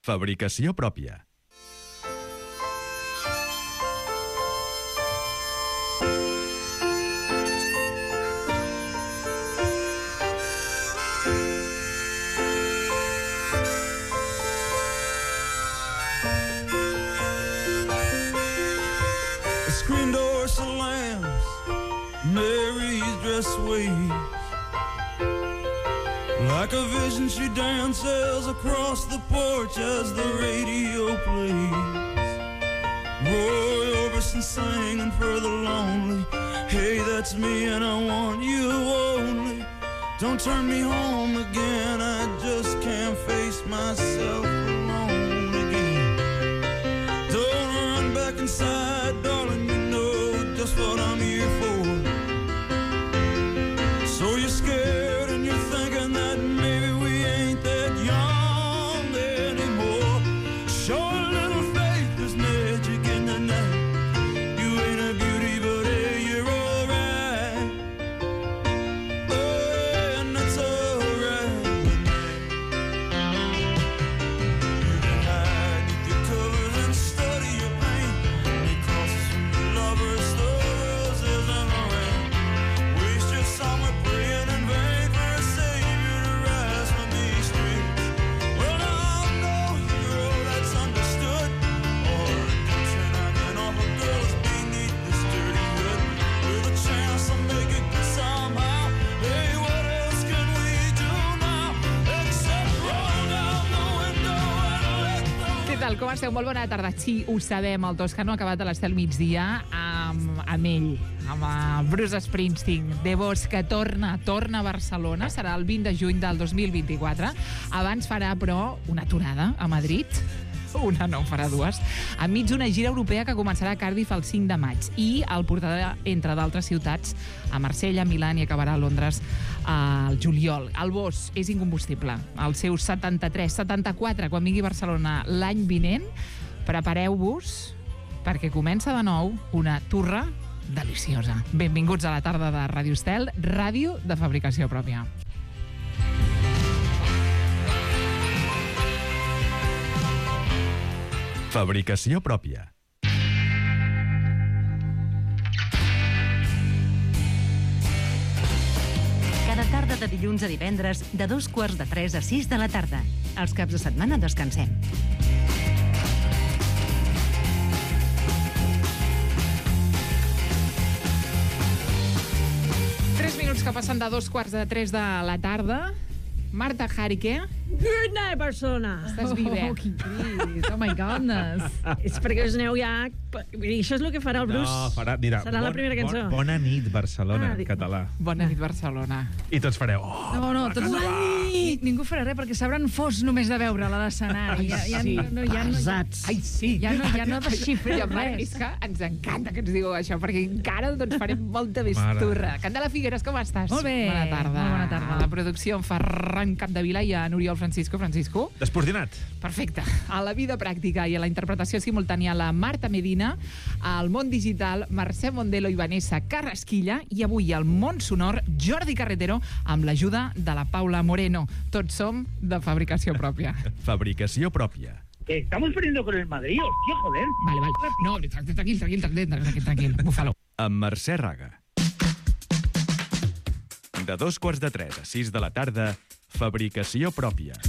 Fabricació pròpia. Screen door slams, Mary's dress waves. Like a vision she dances across the porch as the radio plays. Roy Orbison singing for the lonely. Hey, that's me and I want you only. Don't turn me home again, I just can't face myself alone again. Don't run back inside, darling, you know just what I'm here for. So you're scared and you're thinking that maybe we ain't that young anymore. Show a little faith, there's magic in the night. You ain't a beauty, but hey, you're alright. Oh, and that's alright with me. You can hide with your covers and study your pain. Make crosses from your lovers, the roses and the rain. Waste your summer praying in vain for a savior to rise from these streets. Well, I'm no hero, that's understood. Or redemption hanging off a girl's beneath this dirty hood. With a chance to make it good somehow. Hey, what else can we do now? Except roll down the window and let the... Què tal, com esteu? Molt bona tarda. Sí, ho sabem, el Toscano ha acabat a l'Estel migdia amb ell, amb Bruce Springsteen. The Boss, que torna a Barcelona, serà el 20 de juny del 2024. Abans farà, però, una aturada a Madrid. Una no, farà dues. Enmig d'una gira europea que començarà a Cardiff el 5 de maig i el portarà, entre d'altres ciutats, a Marsella, Milà i acabarà a Londres al juliol. El Boss és incombustible. Els seus 73, 74, quan vingui a Barcelona l'any vinent, prepareu-vos perquè comença de nou una turra deliciosa. Benvinguts a la tarda de Ràdio Estel, ràdio de fabricació pròpia. Fabricació pròpia. Cada tarda de dilluns a divendres, de 2:45 a 6 de la tarda. Els caps de setmana descansem. Minuts que passen de 2:45 de la tarda. Marta Jarque. Good night, Barcelona! Estàs viva. Oh, quin crit! Oh my goodness! És perquè us aneu ja... Això és el que farà el Bruce. No, farà... Dirà, serà la primera cançó. Bona nit, Barcelona, en català. Bona nit, Barcelona. I tots fareu... Oh, No, tots... Ningú farà res perquè sabran fos només de veure la d'escenari. Sí. Pesats. Ai, sí. Ja no desxifrem I a part, res. és que ens encanta que ens digueu això, perquè encara doncs, farem molta més Mare. turra. Candela Figueres, com estàs? Molt bé. Bona tarda. Molt bona tarda. A la producció en Ferran Capdevila i a Oriol Francisco. Francisco. Desportinat. Perfecte. A la vida pràctica i a la interpretació simultània la Marta Medina, al món digital Mercè Mondelo i Vanessa Carrasquilla i avui al món sonor Jordi Carretero amb l'ajuda de la Paula Moreno. Tots som de fabricació pròpia. Fabricació pròpia. Estamos perdiendo con el Madrid, hostia, joder. Vale. No, tranquil, búfalo. Amb Mercè Raga. De 2:45 a 6 de la tarda, Fabricació pròpia.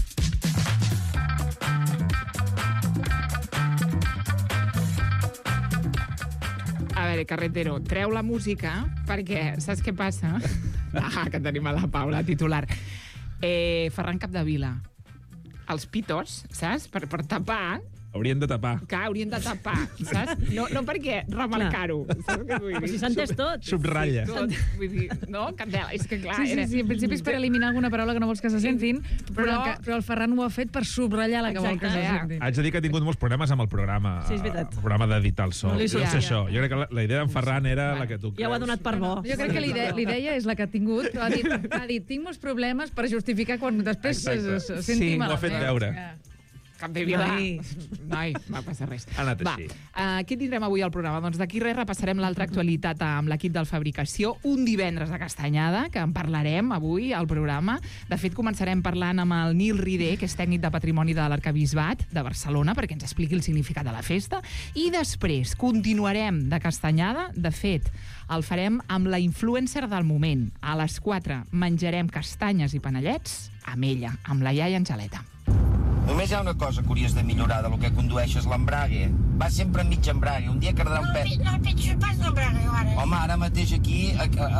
A veure, Carretero, treu la música perquè, saps què passa? Que tenim a la Paula, titular. Ferran Capdevila. Els pitos, saps? Per tapar... Haurien de tapar. Que haurien de tapar, saps? No perquè remarcar-ho, saps què vull dir? Però si s'ha entès tot. Subratlla. Tot, vull dir, no? Candela, és que clar... Sí, en principi és per eliminar alguna paraula que no vols que se sentin, però el Ferran ho ha fet per subratllar la que vol que se sentin. Haig de dir que ha tingut molts problemes amb el programa. Sí, és veritat. El programa d'editar el so. No li Deu ser sortia. això. Jo crec que la idea d'en Ferran era la que tu creus. Ja ho ha donat per bo. Jo crec que l'idea és la que ha tingut. Ha dit tinc molts problemes per justificar quan després Exacte. se senti Sí, malament. ho ha fet veure. Capdevila. Noi, va passar res. Ha anat així. Què tindrem avui al programa? Doncs d'aquí res repassarem l'altra actualitat amb l'equip del Fabricació. Un divendres de Castanyada, que en parlarem avui al programa. De fet, començarem parlant amb el Nil Rider, que és tècnic de Patrimoni de l'Arquebisbat de Barcelona, perquè ens expliqui el significat de la festa. I després continuarem de Castanyada. De fet, el farem amb la influencer del moment. A les 4 menjarem castanyes i panellets amb ella, amb la iaia Angeleta. Només hi ha una cosa curiosa de millorar de lo que condueixes, l'embrague. Va sempre en mig embrague. Un dia quedarà un pet... No, el pitjor pas l'embrague, ara. Home, ara mateix aquí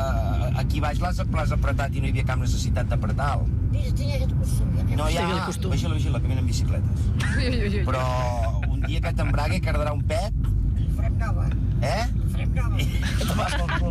baix l'has apretat i no hi havia cap necessitat d'apretar-lo. Mira, tenia aquest costum. No, ja, vigila, que venen bicicletes. Però un dia aquest embrague quedarà un pet... Farem nova. Farem nova. Tomàs pel cul,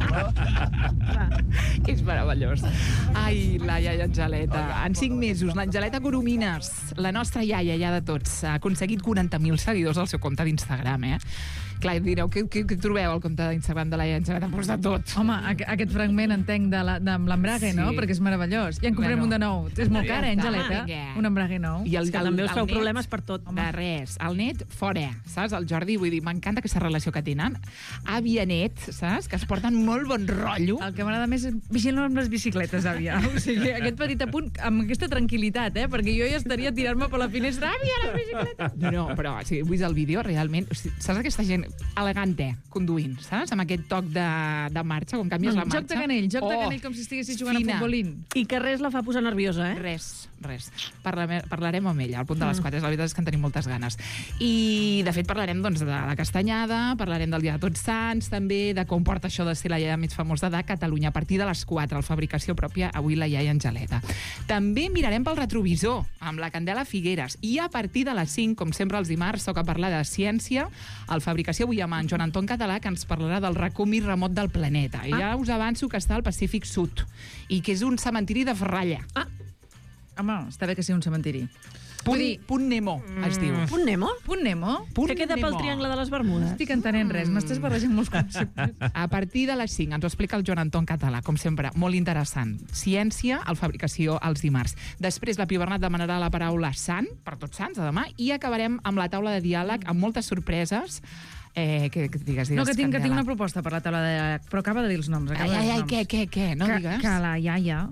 no? És meravellós. Ai, la iaia Angeleta. En 5 mesos, l'Angeleta Coromines, la nostra iaia ja de tots, ha aconseguit 40.000 seguidors al seu compte d'Instagram, Clar, direu, què trobeu al compte d'Instagram de la iaia Angeleta? Pues de tot. Home, aquest fragment entenc de l'embrague, no? Perquè és meravellós. Ja en comprem un de nou. És molt car, Angeleta? Un embrague nou. I que també us feu problemes per tot. De res. El net, fora, saps? El Jordi, vull dir, m'encanta aquesta relació que tenen. Àvia net, saps? Que es porten molt bon rotllo. El que m'agrada més és vigilar amb les bicicletes, àvia. O sigui, aquest petit apunt, amb aquesta tranquil·litat, perquè jo ja estaria a tirar-me per la finestra. Àvia, les bicicletes! No, però si heu vist el vídeo, realment, saps aquesta gent elegant, conduint, saps? Amb aquest toc de marxa, com canvies la marxa. Joc de canell, com si estiguessis jugant a futbolín. I que res la fa posar nerviosa, Res. Parlarem amb ella, al punt de les 4. La veritat és que en tenim moltes ganes. I, de fet, parlarem doncs, de la Castanyada, parlarem del Dia de Tots Sants, també de com porta això de ser la iaia més famosa de Catalunya. A partir de les 4, el Fabricació pròpia, avui la iaia Angeleta. També mirarem pel retrovisor, amb la Candela Figueres. I a partir de les 5, com sempre els dimarts, toca parlar de ciència. El Fabricació avui amb en Joan Anton Català, que ens parlarà del racó més remot del planeta. I ja us avanço que està al Pacífic Sud i que és un cementiri de ferralla. Home, està bé que sigui un cementiri. Punt Nemo, es diu. Punt Nemo? Punt Nemo? Que queda pel Triangle de les Bermudes. No estic entenent res, m'estàs barrejant molts conceptes. A partir de les 5 ens ho explica el Joan Anton Català, com sempre, molt interessant. Ciència, el Fabricació, els dimarts. Després la Pio Bernat demanarà la paraula sant, per Tots Sants, de demà, i acabarem amb la taula de diàleg, amb moltes sorpreses. Que digues, no, que tinc una proposta per la taula de diàleg, però acaba de dir els noms. Què? No digues. Que la iaia...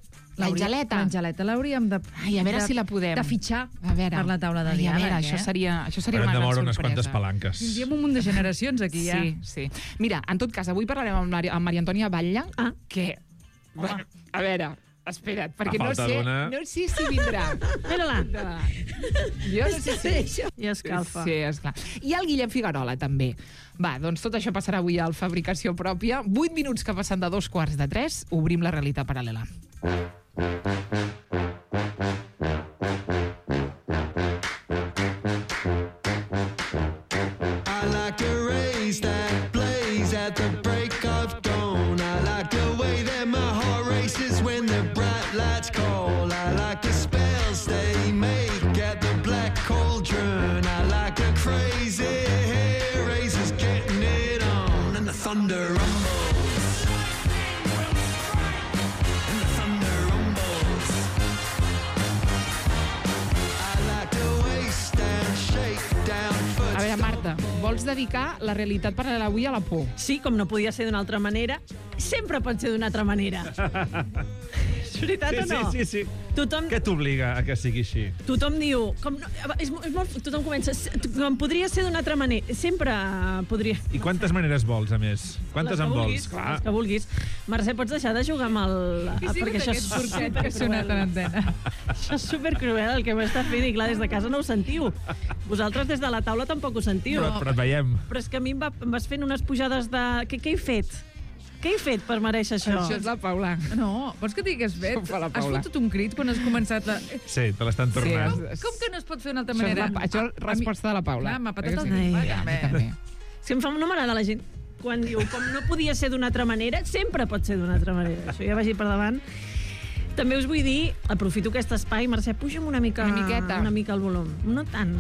L'Angeleta l'hauríem de... Ai, a veure si la podem... De fitxar per la taula de diàleg. A veure, això seria una gran sorpresa. Hem de moure unes quantes palanques. Tindríem un munt de generacions aquí, ja. Sí. Mira, en tot cas, avui parlarem amb Maria Antònia Batlle, que... Bueno, a veure... Espera't, perquè no sé si vindrà. Mira-la. Jo no sé si... I escalfa. Sí, esclar. I el Guillem Figuerola, també. Va, doncs tot això passarà avui al Fabricació pròpia. 8 minuts que passen de 2:45, obrim la realitat paral·lela. I like the race that plays at the break of dawn. I like the way that my heart races when the bright lights call. I like the spells they make at the black cauldron. I like the crazy hair races getting it on. And the thunder rumbles. And the thunder rumbles. I like the waste and shake down foot. A veure, Marta, vols dedicar la realitat paral·lela avui a la por? Sí, com no podia ser d'una altra manera, sempre pot ser d'una altra manera. És veritat o no? Sí. Què t'obliga a que sigui així? Tothom diu... Tothom comença... Com podria ser d'una altra manera. Sempre podria... I quantes maneres vols, a més? Quantes en vols? Les que vulguis. Mercè, pots deixar de jugar amb el... Perquè això és supercruel. Que sona tan antena. Això és supercruel, el que m'està fent, i clar, des de casa no ho sentiu. Vosaltres des de la taula tampoc ho sentiu. Però et veiem. Però és que a mi em vas fent unes pujades de... Què he fet? Què he fet per mereixer això? Això és la Paula. No, vols que digues bé? Has fotut un crit quan has començat la... Sí, te l'estan tornant. Com que no es pot fer d'una altra manera? Això és resposta de la Paula. Clar, m'ha patat el també. És que no m'agrada la gent quan diu com no podia ser d'una altra manera, sempre pot ser d'una altra manera. Això ja vagi per davant. També us vull dir, aprofito aquest espai, Mercè, puja'm una mica el volum. No tant.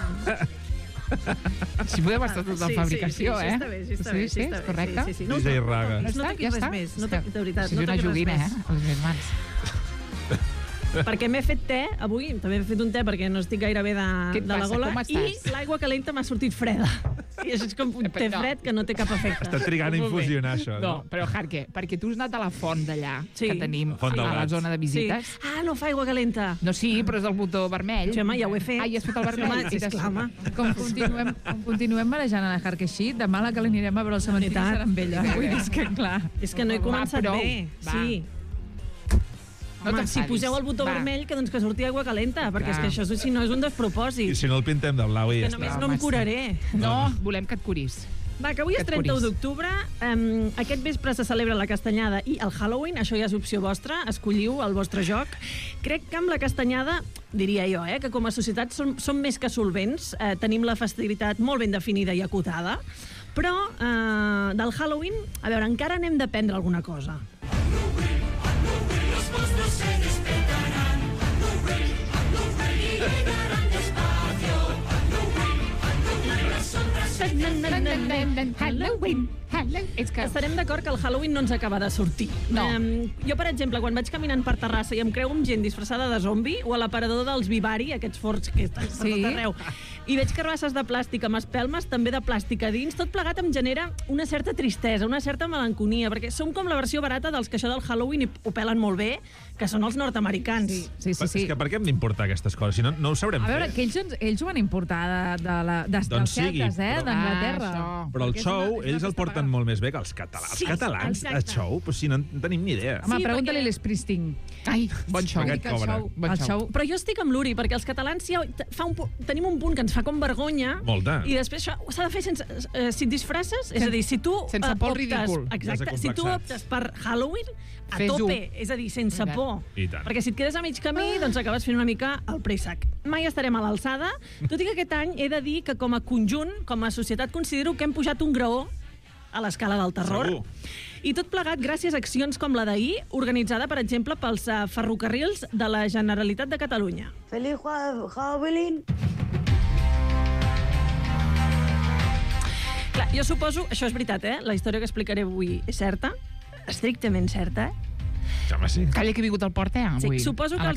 Si podem estar tot en fabricació, sí, està bé, sí, és correcte? Sí. No toquis res més, de veritat. És una joguina, els meus mans. perquè m'he fet te avui, també he fet un te perquè no estic gaire bé de la gola, i l'aigua calenta m'ha sortit freda. I això és com un te fred que no té cap efecte. Està trigant a infusionar, això. No, però Jarque, perquè tu has anat a la font d'allà, que tenim Font del a la Gats. zona de visites. Sí. Ah, no fa aigua calenta. No, sí, però és el botó vermell. Sí, home, ja ho he fet. Ah, ja has fet el vermell. Home, sisplau, home. Com continuem marejant a la Jarque així, demà la que l'anirem a veure al cementiri serà amb ella. Vull dir, és que clar. És que no he començat bé. Sí. No Home, si poseu el botó vermell, que surti aigua calenta, perquè és que això, si no, és un despropòsit. I si no el pintem de blau i ja Que està. només no em curaré. No, volem que et curis. Va, que avui és 31 d'octubre, aquest vespre se celebra la Castanyada i el Halloween, això ja és opció vostra, escolliu el vostre joc. Crec que amb la Castanyada, diria jo, que com a societat som més que solvents, tenim la festivitat molt ben definida i acotada, però del Halloween, a veure, encara n'hem d'aprendre alguna cosa. Los monstruos se despertarán. Llegarán despacio. Las sombras Halloween. És que... Estarem d'acord que el Halloween no ens acaba de sortir. No. Jo, per exemple, quan vaig caminant per Terrassa i em creu amb gent disfressada de zombi, o a l'aparador dels Vivari, aquests forts que estan per tot arreu, i veig carbasses de plàstic amb espelmes, també de plàstic a dins, tot plegat em genera una certa tristesa, una certa melanconia, perquè som com la versió barata dels que això del Halloween ho pelen molt bé, que són els nord-americans. Sí. És que per què hem d'importar aquestes coses? Si no ho sabrem A veure, fer. que ells ho van importar dels celtes, d'Anglaterra. Però el show, ells el porten molt més bé que els catalans. Els catalans, el show, pues si no en tenim ni idea. Home, pregunta-li a l'Springsteen. Ai, bon show. Aquest cobra. El show. Però jo estic amb l'Uri, perquè els catalans tenim un punt que ens fa com vergonya. Molta. I després això s'ha de fer sense... si et disfresses, és a dir, si tu sense por ridícul. Exacte, si tu optes per Halloween, a Fes-ho. tope, és a dir, sense por. I tant. Perquè si et quedes a mig camí, doncs acabes fent una mica el préssec. Mai estarem a l'alçada, tot i que aquest any he de dir que com a conjunt, com a societat, considero que hem pujat un graó a l'escala del terror. Segur. I tot plegat gràcies a accions com la d'ahir, organitzada, per exemple, pels ferrocarrils de la Generalitat de Catalunya. Feliz Halloween. Clar, jo suposo, això és veritat, la història que explicaré avui és certa, estrictament certa, Home, sí. Calla que he vingut al port, avui. Sí, suposo que els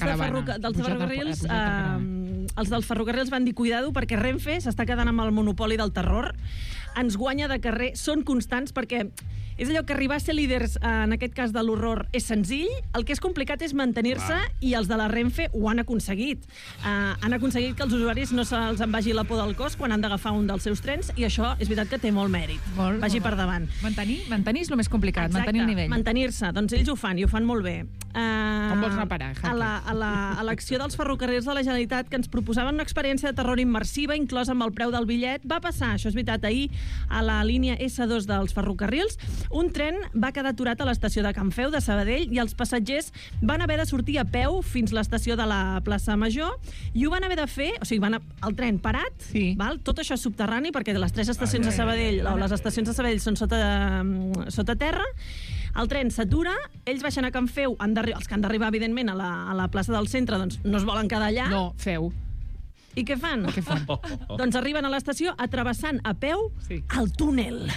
dels ferrocarrils van dir cuidado perquè Renfe s'està quedant amb el monopoli del terror, ens guanya de carrer, són constants perquè és allò que arribar a ser líders, en aquest cas de l'horror, és senzill, el que és complicat és mantenir-se i els de la Renfe ho han aconseguit. Han aconseguit que els usuaris no se'ls en vagi la por del cos quan han d'agafar un dels seus trens i això és veritat que té molt mèrit. Vagi per davant. Mantenir és el més complicat, mantenir el nivell. Mantenir-se, doncs ells ho fan i ho fan molt bé. Com vols anar a parar, Jaque? A l'acció dels ferrocarrils de la Generalitat, que ens proposaven una experiència de terror immersiva, inclosa amb el preu del bitllet, va passar, això és veritat, ahir a la línia S2 dels ferrocarrils, un tren va quedar aturat a l'estació de Can Feu de Sabadell i els passatgers van haver de sortir a peu fins a l'estació de la plaça Major i ho van haver de fer, o sigui, el tren parat, val? Tot això és subterrani perquè les tres estacions de Sabadell, o les estacions de Sabadell són sota terra. El tren s'atura, ells baixen a Can Feu, els que han d'arribar, evidentment, a la plaça del centre, doncs no es volen quedar allà. No, Feu. I què fan? Doncs arriben a l'estació atrevessant a peu el túnel.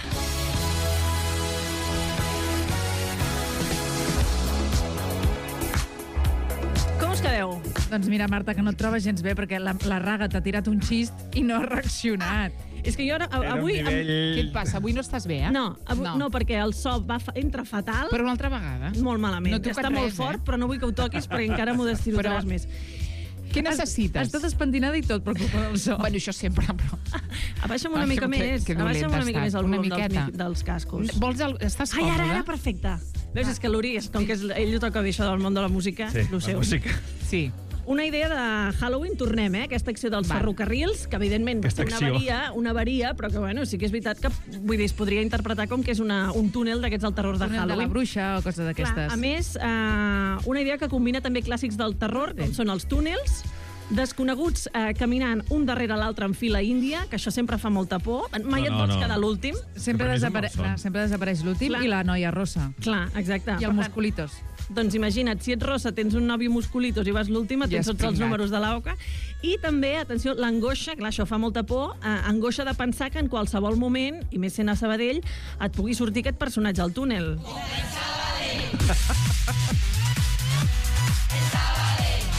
Com us quedeu? Doncs mira, Marta, que no et trobes gens bé perquè la Raga t'ha tirat un xist i no ha reaccionat. És que jo avui... Què et passa? Avui no estàs bé, No, perquè el so entra fatal. Però una altra vegada? Molt malament. No Està molt fort, però no vull que ho toquis perquè encara m'ho destirotaràs més. Què necessites? Estàs despentinada i tot per culpa del so. Bueno, això sempre, però... Abaixa'm una mica més. Abaixa'm una mica més el volum dels cascos. Estàs còmode? Ara, perfecte. Veus, és que l'Uri, com que ell ho toca bé això del món de la música, lo seu. Sí. Una idea de Halloween, tornem, aquesta acció dels ferrocarrils, que evidentment té una avaria, però que bueno, sí que és veritat que vull dir, es podria interpretar com que és un túnel d'aquests del terror de Halloween. De la bruixa o coses d'aquestes. A més, una idea que combina també clàssics del terror, com són els túnels, desconeguts caminant un darrere l'altre en fila índia, que això sempre fa molta por. Mai et vols quedar l'últim. Sempre desapareix l'últim i la noia rossa. Clar, exacte. I el musculitos. Doncs imagina't, si ets rossa, tens un nòvio musculitos i vas l'última, tens tots els números de l'OCA. I també, atenció, l'angoixa, clar, això fa molta por, angoixa de pensar que en qualsevol moment, i més sent a Sabadell, et pugui sortir aquest personatge al túnel.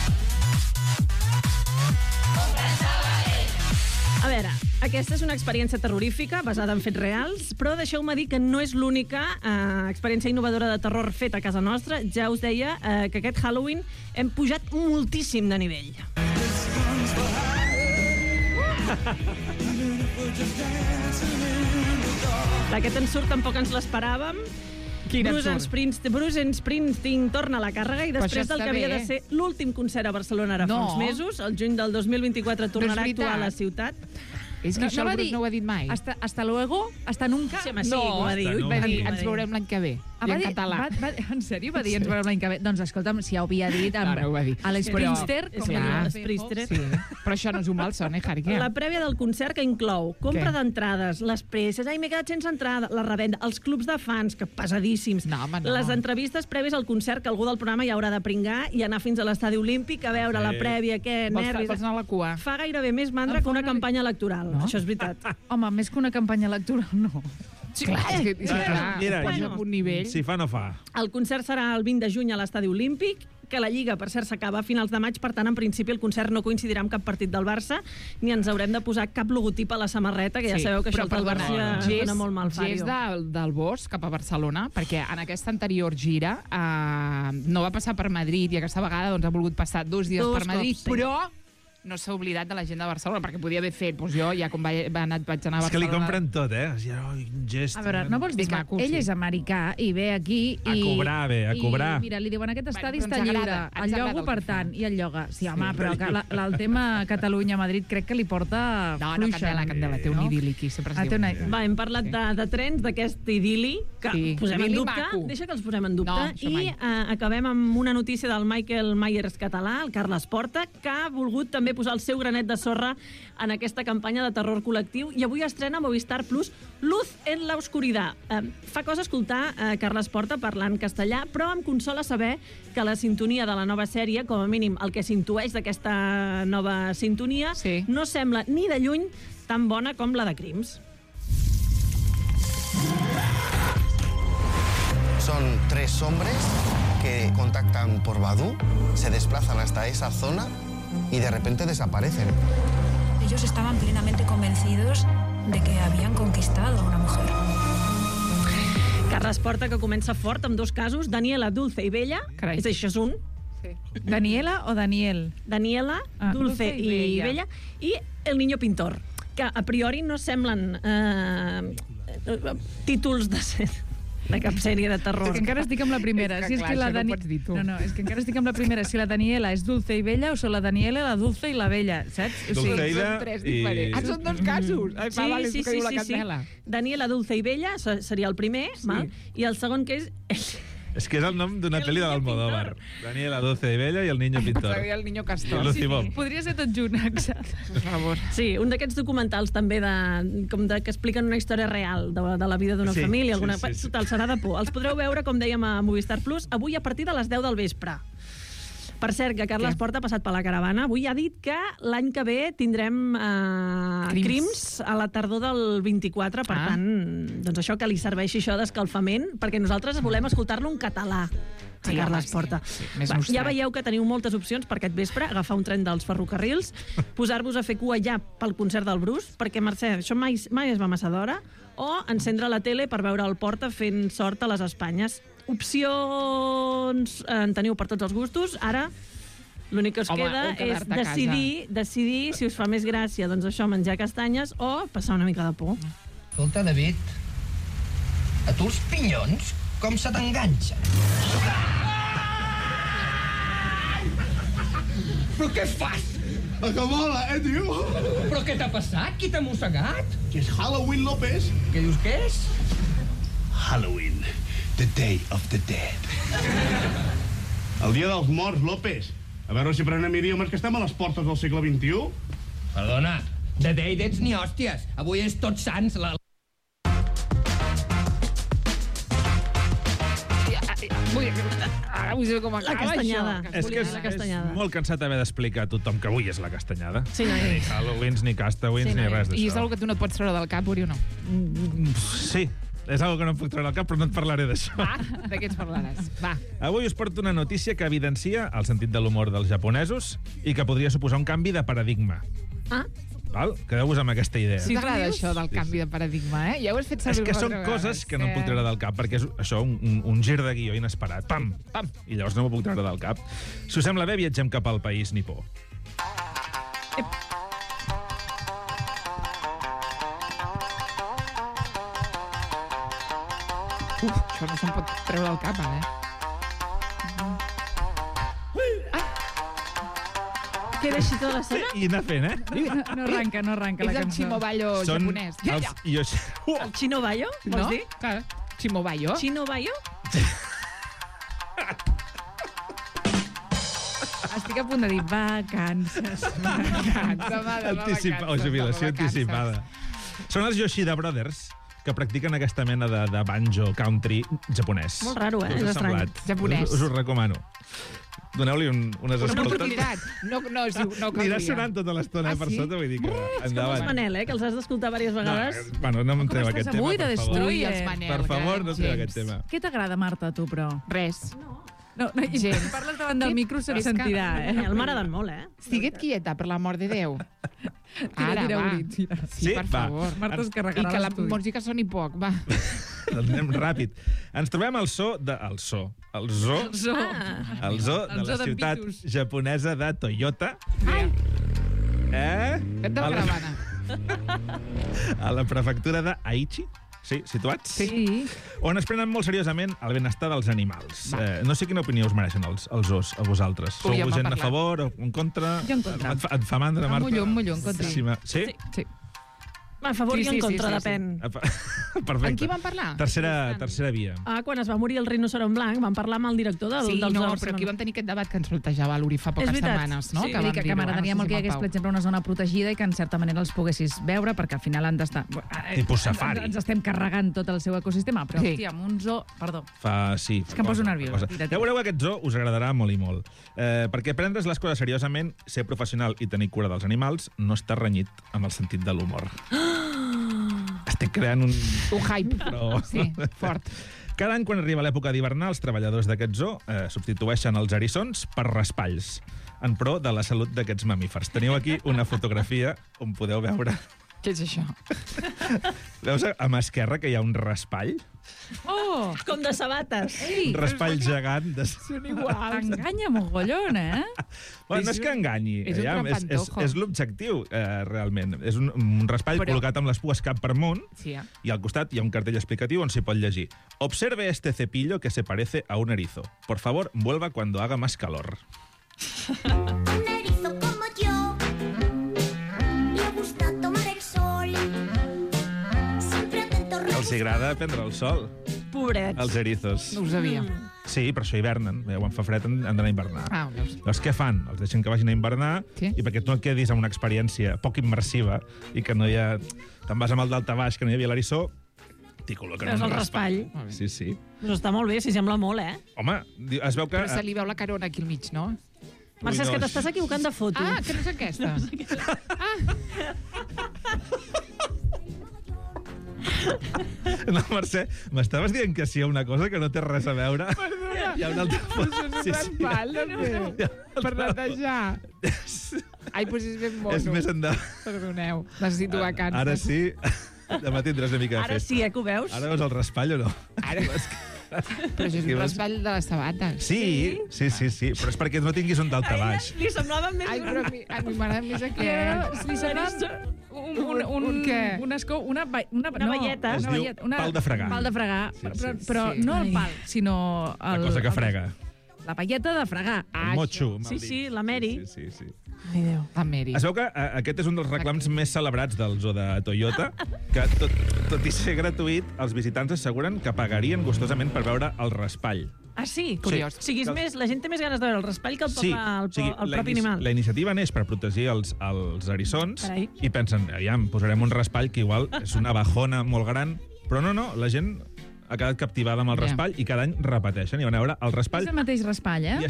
veure, aquesta és una experiència terrorífica basada en fets reals, però deixeu-me dir que no és l'única experiència innovadora de terror feta a casa nostra. Ja us deia que aquest Halloween hem pujat moltíssim de nivell. Aquest ensurt tampoc ens l'esperàvem. Bruce Springsteen torna a la càrrega i després del que havia de ser l'últim concert a Barcelona ara fa uns mesos, el juny del 2024 tornarà a actuar a la ciutat. És que això el Bruce no ho ha dit mai. Hasta luego, hasta nunca. Sí, ho va dir. Va dir, ens veurem l'any que ve. I en català. En sèrio? Va dir, ens veurem l'any que ve? Doncs escolta'm, si ja ho havia dit a l'Springster, però això no és un mal son, Harry? La prèvia del concert que inclou compra d'entrades, les presses, m'he quedat sense entrada, la revenda, els clubs de fans, que pesadíssims, les entrevistes prèvies al concert, que algú del programa ja haurà de pringar i anar fins a l'estadi olímpic a veure la prèvia, què, nervis... Vols anar a la cua? Fa gairebé més mandra que una campanya electoral. Això és veritat. Home, més que una campanya electoral, no. Sí, clar, mira, un nivell. Si fa, no fa. El concert serà el 20 de juny a l'estadi olímpic, que la Lliga, per cert, s'acaba a finals de maig, per tant, en principi, el concert no coincidirà amb cap partit del Barça, ni ens haurem de posar cap logotip a la samarreta, que ja sabeu que això el Barça dona molt mal fario. Gest del Bosch cap a Barcelona, perquè en aquesta anterior gira no va passar per Madrid i aquesta vegada ha volgut passar 2 dies per Madrid, però no s'ha oblidat de la gent de Barcelona, perquè podia haver fet, doncs jo ja com vaig anar a Barcelona... És que li compren tot, un gest... A veure, no vols dir que ell és americà i ve aquí i... A cobrar, bé, a cobrar. I mira, li diuen, aquest estadi està lliure, el llogo per tant, i el lloga. Sí, home, però el tema Catalunya-Madrid crec que li porta fluixa. No, Candela, té un idil·li aquí, sempre es diu. Va, hem parlat de trens, d'aquest idil·li, que posem en dubte. Deixa que els posem en dubte. I acabem amb una notícia del Michael Myers català, el Carles Porta, que ha volgut també posar el seu granet de sorra en aquesta campanya de terror col·lectiu i avui estrena a Movistar Plus Luz en la oscuridad. Fa cosa escoltar Carles Porta parlant castellà, però em consola saber que la sintonia de la nova sèrie, com a mínim el que s'intueix d'aquesta nova sintonia, no sembla ni de lluny tan bona com la de Crims. Son 3 hombres que contactan por Badoo, se desplazan hasta esa zona y de repente desaparecen. Ellos estaban plenamente convencidos de que habían conquistado a una mujer. Carles Porta, que comença fort amb 2 casos, Daniela, Dulce i Bella. Això és un. Daniela o Daniel? Daniela, Dulce i Bella. I El niño pintor, que a priori no semblen títols de cap sèrie de terror. És que encara estic amb la primera. És que clar, això no pots dir tu. No, és que encara estic amb la primera. Si la Daniela és Dulce i Bella o són la Daniela, la Dulce i la Bella, saps? Són 3 diferents. Són 2 casos. Sí. Daniela, Dulce i Bella seria el primer, i el segon que és... És que és el nom d'una pel·li de l'Almodóvar. Daniela, Dulce i Bella i el niño pintor. El niño castor. Podria ser tot junt, exacte. Per favor. Sí, un d'aquests documentals també que expliquen una història real de la vida d'una família. Total, serà de por. Els podreu veure, com dèiem, a Movistar Plus, avui a partir de les 10 del vespre. Per cert, que Carles Porta ha passat per la caravana. Avui ha dit que l'any que ve tindrem Crims a la tardor del 24. Per tant, doncs això, que li serveixi això d'escalfament, perquè nosaltres volem escoltar-lo en català. Sí, Carles Porta. Ja veieu que teniu moltes opcions per aquest vespre, agafar un tren dels ferrocarrils, posar-vos a fer cua ja pel concert del Bruce, perquè, Mercè, això mai es va massa d'hora, o encendre la tele per veure el Porta fent sort a les Espanyes. Opcions en teniu per tots els gustos. Ara l'únic que us queda és decidir si us fa més gràcia, doncs això, menjar castanyes o passar una mica de por. Escolta, David, a tu els pinyons com se t'enganxen? Però què fas? Que mola, tio? Però què t'ha passat? Qui t'ha mossegat? Que és Halloween, López. Què dius que és? Halloween, the day of the dead. El dia dels morts, López. A veure si prenem idiomes, que estem a les portes del segle XXI. Perdona, de day d'ets ni hòsties. Avui és Tots Sants, Ara vull saber com acaba la castanyada. És que és molt cansat haver d'explicar a tothom que avui és la castanyada. Sí, no, ni Halloweens, ni Castawins, ni res d'això. I és una que tu no et pots treure del cap, Uri, o no? Sí, és una que no em puc treure del cap, però no et parlaré d'això. De què ens parlaràs? Va. Avui us porto una notícia que evidencia el sentit de l'humor dels japonesos i que podria suposar un canvi de paradigma. Val? Quedeu-vos amb aquesta idea. Sí, t'agrada això del canvi de paradigma, eh? Ja ho has fet És servir que són 4 coses vegades, que no em puc treure del cap, perquè és això, un gir de guió inesperat. Pam, pam! I llavors no m'ho puc treure del cap. Si us sembla bé, viatgem cap al país nipó. Això no se'n pot treure del cap, eh? Queda així tota l'estona? I anar fent, eh? No arranca la És el cançó. Chimobayo japonès. El Chinobayo, vols No? dir? Clar, Chimobayo. Chinobayo? Estic a punt de dir vacances. O jubilació anticipada. Són els Yoshida Brothers, que practiquen aquesta mena de banjo country japonès. Molt raro, eh? Us És ha estrany. semblat? Japonès. Us ho recomano. Doneu-li unes Una escoltes. oportunitat. No Anirà sonant tota l'estona per sota, vull dir que És com els endavant. Manel, que els has d'escoltar diverses vegades. Bueno, no m'entreu Com aquest estàs tema, avui per de favor. Destroyer? els Manel, Per favor, no entreu James. aquest tema. Què t'agrada, Marta, a tu, però? Res. No, i si Gens. parles davant del micro se És que- sentirà, eh? El m'agraden molt, eh? Estiguet quieta, per l'amor de Déu. Tira, va. Uri, tira. Sí, per va. favor. Marta es I carregarà que la l'estudi. música soni poc, va. Doncs anem ràpid. Ens trobem al zoo de... El zoo de El zoo la de ciutat Pitus. japonesa de Toyota. Et de A la- caravana. A la prefectura de Aichi. Sí, situats? Sí. On es prenen molt seriosament el benestar dels animals. No sé quina opinió us mereixen els zoos a vosaltres. Sou Ui, ja m'ha gent a parlat. favor o en contra? Jo en contra. Et fa mandra, Marta? Un mulló, en contra. Sí? Sí. A favor i en contra, depèn. Perfecte. Amb qui van parlar? Tercera via. Ah, quan es va morir el rinoceront blanc, vam parlar amb el director del Sí, dels no, zoos. però aquí vam tenir aquest debat que ens plantejava l'Uri fa poques És veritat. setmanes, no? Sí. Vull dir que m'agradaria molt que hi hagués, per exemple, una zona protegida i que en certa manera els poguessis veure, perquè al final han d'estar... Tipus safari. Ens estem carregant tot el seu ecosistema, però, Sí. hòstia, amb un zoo... Perdó. Sí. És que em poso nerviosa. Ja veureu que aquest zoo us agradarà molt i molt. Perquè prendre's les coses seriosament, ser professional i tenir cura dels animals no està renyit amb el sentit de l'humor. Estic creant un hype. Però... Sí, fort. Cada any, quan arriba l'època d'hivernar, els treballadors d'aquest zoo substitueixen els eriçons per raspalls en pro de la salut d'aquests mamífers. Teniu aquí una fotografia on podeu veure... Què és això? Veus a mà esquerra que hi ha un raspall? Oh! Com de sabates. Un raspall gegant. Són iguals. Enganya mogollon, eh? Bueno, no és que enganyi. és un aviam, trampantojo. és l'objectiu, realment. És un raspall Però- col·locat amb les pues cap per amunt Sí, eh? i al costat hi ha un cartell explicatiu on s'hi pot llegir. Observe este cepillo que se parece a un erizo. Por favor, vuelva cuando haga más calor. Un erizo como yo le gusta tomar el sol. Siempre atento. Els agrada prendre el sol, Pobrets. els erizos. No ho sabia. Sí, però això hivernen. Quan fa fred han d'anar a hivernar. Ah, ho veus. Llavors, què fan? Els deixen que vagin a hivernar Sí. i perquè tu et quedis amb una experiència poc immersiva i que no hi ha... Te'n vas amb el daltabaix, que no hi havia l'eriçó, t'hi col·loquen Veus un el raspall. raspall. Sí, sí. Doncs està molt bé, si sembla molt, eh? Home, es veu que... Però se li veu la carona aquí al mig, no? Mercè, és no, que t'estàs equivocant de foto. Ah, que no és aquesta. No, Mercè, m'estaves dient que sí a una cosa que no té res a veure? Perdona. Hi ha una altra... És un raspall, no? Per netejar. Ai, doncs és ben mono. És més endavant. Perdoneu, necessito vacances. Ara sí, demà tindràs una mica de Ara festa. sí, que ho veus? Ara veus el raspall o no? Ara. Però això és un raspall de les sabates. Sí, però és perquè no tinguis un daltabaix. Li semblava més... Ai, però a mi m'agrada més aquest. Li sembla Un què? Una velleta. Es diu pal de fregar. Pal de fregar, però Sí. no el pal, sinó... La cosa que frega. La palleta de fregar. El motxo. mal Sí, dit. sí, la Mary. Sí. Ai, Déu. La Mary. Es veu que aquest és un dels reclams més celebrats del zoo de Toyota, que tot i ser gratuït, els visitants asseguren que pagarien gustosament per veure el raspall. Ah, sí? Curiós. O sigui, la gent té més ganes de veure el raspall que el propi animal. La iniciativa neix per protegir els eriçons Carai. i pensen, aviam, posarem un raspall que igual és una bajona molt gran, però no, la gent ha quedat captivada amb el Ja. raspall i cada any repeteixen i van a veure el raspall. És el mateix raspall, eh?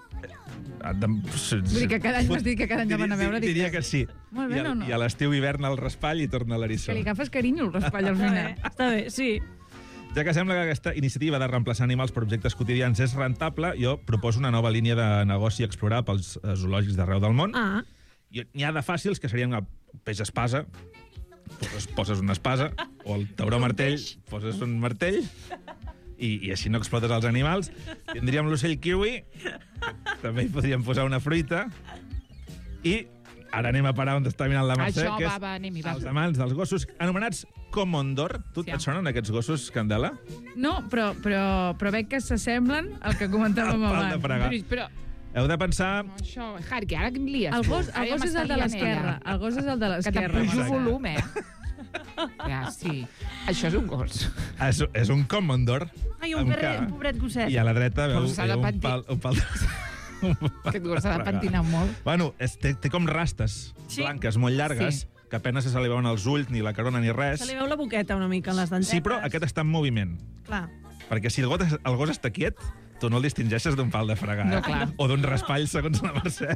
Vull dir que cada any m'has dit que cada any el van a veure, dic Diria que sí. Molt bé, I, no. I a l'estiu hiverna el raspall i torna l'eriçó. Que li agafes carinyo al raspall al final. Està bé, sí. Ja que sembla que aquesta iniciativa de reemplaçar animals per objectes quotidians és rentable, jo proposo una nova línia de negoci a explorar pels zoològics d'arreu del món. Ah, N'hi ha de fàcils, que serien peix espasa, poses una espasa, o el tauró martell, poses un martell, i així no explotes els animals. Tindríem l'ocell kiwi, també hi podríem posar una fruita, i ara anem a parar on està mirant la Mercè, Això, que és anem-hi, els amants dels gossos anomenats Comondor. Tu et sonen aquests gossos, Candela? No, però veig que s'assemblen al que comentàvem El pal de abans. fregar. Però Heu de pensar... això, Harky, ara que em lies. El gos Ara ja és el de m'està l'esquerra. liant El gos és el de ella. Que l'esquerra. te'n pujo Exacte. volum, Ja, sí. Això és un gos. És un Comondor. Ai, un pobret gosset. I a la dreta Però veu s'ha de un pal de... Aquest gos s'ha de pentinar molt. Bueno, té com rastes blanques molt llargues, que apenas se li veuen els ulls, ni la corona, ni res. Se li veu la boqueta una mica en les dentetes. Sí, però aquest està en moviment. Clar. Perquè si el gos està quiet, tu no el distingeixes d'un pal de fregar. No, clar. O d'un raspall, segons la Mercè.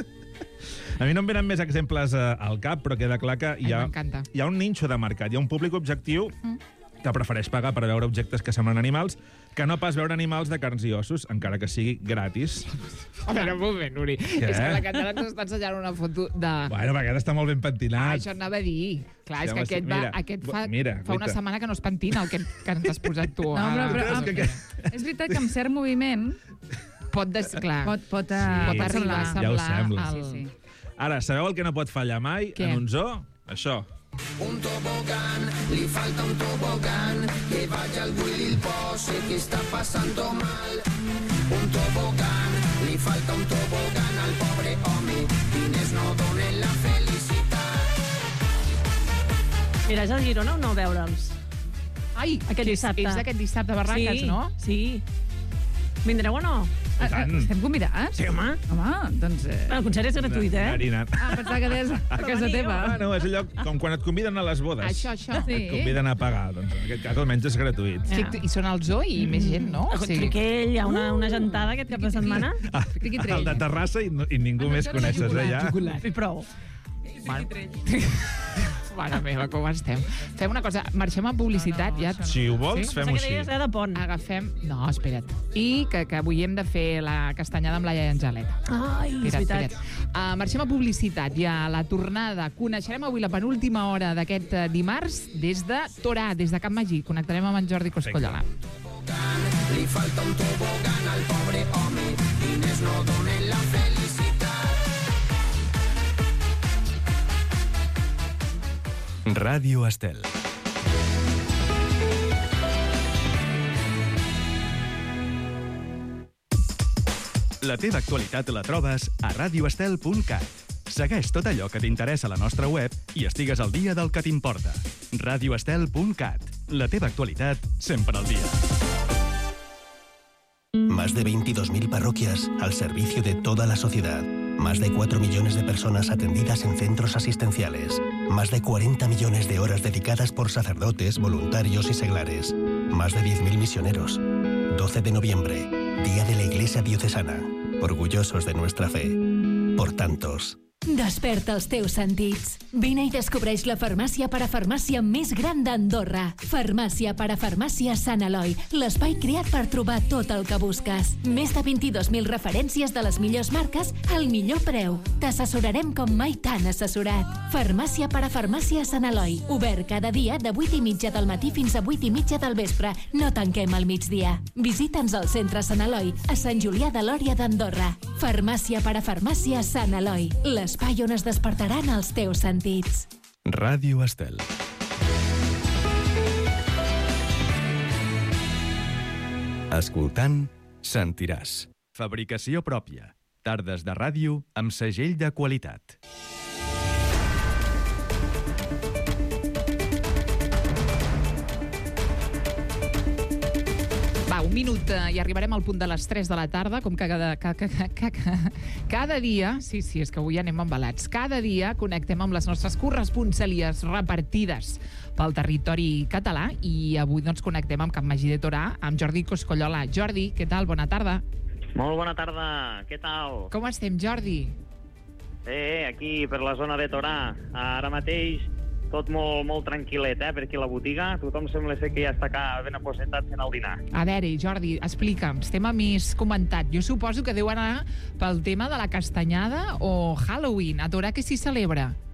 A mi no em venen més exemples al cap, però queda clar que hi ha un ninxo de mercat, hi ha un públic objectiu que prefereix pagar per veure objectes que semblen animals que no pas veure animals de carns i ossos, encara que sigui gratis. A veure, un moment, Uri. Què? És que la Candela ens està ensenyant una foto de... Bueno, aquest està molt ben pentinat. Això anava a dir. Clar, és Sí, que home, aquest, mira, aquest fa una guaita. setmana que no es pentina, el que ens has posat tu. No, però és veritat que amb cert moviment pot pot arribar a ja ho semblar... sembla. el- Ara, sabeu el que no pot fallar mai Què? en un zoo? Això. Un tobogán, li falta un tobogán, que vaya al Willy el pose que está pasando mal. Un tobogán, li falta un tobogán al pobre home, diners no donen la felicitat. Aniràs a Girona o no a veure'ls? Ai, aquest dissabte. és d'aquest dissabte a Barraques, sí, no? Sí. Vindreu o no? Estem convidats? Sí, home. Home, doncs... El concert és gratuït, Anar-hi-anant. pensava que deies a casa teva. Ah, no, és allò com quan et conviden a les bodes. Això. Et conviden a pagar. Doncs en aquest cas almenys és gratuït. Sí, I són al zoo i més gent, no? O sigui... Triquell, hi ha una gentada aquest cap de setmana. El de Terrassa i ningú més coneixes, ja. I prou. Mare meva, com estem. Fem una cosa, marxem a publicitat ja. Si ho vols, fem-ho així. de pont. Agafem... No, espera't. I que avui hem de fer la castanyada amb la iaia Angeleta. Ai, és veritat. Marxem a publicitat i a la tornada. Coneixerem avui la penúltima hora d'aquest dimarts des de Torà, des de Camp Magí. Connectarem amb en Jordi Coscollola. Li falta un tobogán al pobre home, diners no donen la felicitat. Ràdio Estel. La teva actualitat la trobes a radioestel.cat. Segueix tot allò que t'interessa a la nostra web i estigues al dia del que t'importa. radioestel.cat. La teva actualitat sempre al día. Más de 22.000 parroquias al servicio de toda la sociedad. Más de 4 millones de personas atendidas en centros asistenciales. Más de 40 millones de horas dedicadas por sacerdotes, voluntarios y seglares. Más de 10.000 misioneros. 12 de noviembre, Día de la Iglesia Diocesana. Orgullosos de nuestra fe. Por tantos. Desperta els teus sentits. Vine i descobreix la farmàcia parafarmàcia més gran d'Andorra. Farmàcia parafarmàcia Sant Eloi, l'espai creat per trobar tot el que busques. Més de 22.000 referències de les millors marques al millor preu. T'assessorarem com mai t'han assessorat. Farmàcia parafarmàcia Sant Eloi, obert cada dia de 8:30 del matí fins a 8:30 del vespre. No tanquem al migdia. Visita'ns al centre Sant Eloi, a Sant Julià de Lòria d'Andorra. Farmàcia parafarmàcia Sant Eloi, l'espai on es despertaran els teus sentits. Ràdio Estel. Escoltant, sentiràs. Fabricació pròpia. Tardes de ràdio amb segell de qualitat. Va, un minut i arribarem al punt de les 3 de la tarda, com que cada dia, sí, és que avui anem embalats, cada dia connectem amb les nostres corresponsalies repartides pel territori català i avui doncs connectem amb Camp Magí de Torà, amb Jordi Coscollola. Jordi, què tal? Bona tarda. Molt bona tarda, què tal? Com estem, Jordi? Bé, aquí per la zona de Torà, ara mateix tot molt tranquil·let, perquè la botiga tothom sembla ser que ja està ben aposentat fent el dinar. A veure, Jordi, explica'm, tema més comentat. Jo suposo que deu anar pel tema de la castanyada o Halloween. A Torà què s'hi celebra?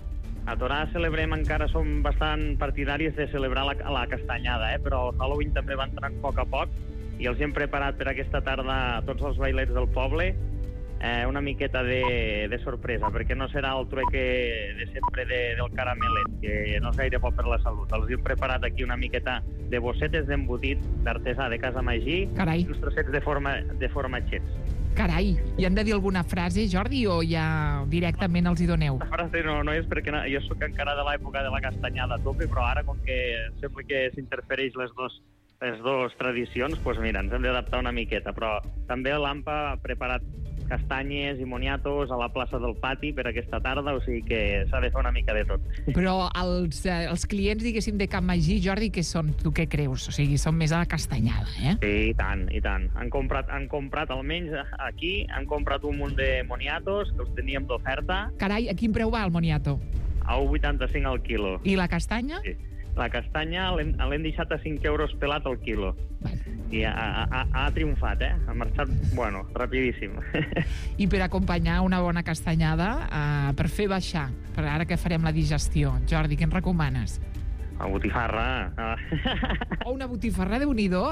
A Torà celebrem, encara som bastant partidaris de celebrar la castanyada, però el Halloween també va entrant a poc i els hem preparat per aquesta tarda tots els bailets del poble una miqueta de sorpresa, perquè no serà el trueque de sempre del caramelet, que no és gaire bo per la salut. Els hem preparat aquí una miqueta de bossetes d'embotit d'artesà de Casa Magí i uns trossets de formatgets. Carai, i han de dir alguna frase, Jordi, o ja directament els hi doneu? La frase no és perquè jo sóc encara de l'època de la castanyada a tope, però ara, com que sembla que s'interfereix les dues tradicions, doncs mira, ens hem d'adaptar una miqueta. Però també l'AMPA ha preparat castanyes i moniatos a la plaça del Pati per aquesta tarda, o sigui que s'ha de fer una mica de tot. Però els clients, diguéssim, de Can Magí, Jordi, què són? Tu què creus? O sigui, són més a la castanyada, eh? Sí, i tant. Han comprat almenys aquí, han comprat un munt de moniatos que els teníem d'oferta. Carai, a quin preu va el moniato? A 1,85 al quilo. I la castanya? Sí. La castanya l'hem deixat a 5 euros pelat al quilo. I ha triomfat, ha marxat, rapidíssim. I per acompanyar una bona castanyada, per fer baixar, per ara que farem la digestió, Jordi, què ens recomanes? Una botifarra. O una botifarra, Déu-n'hi-do.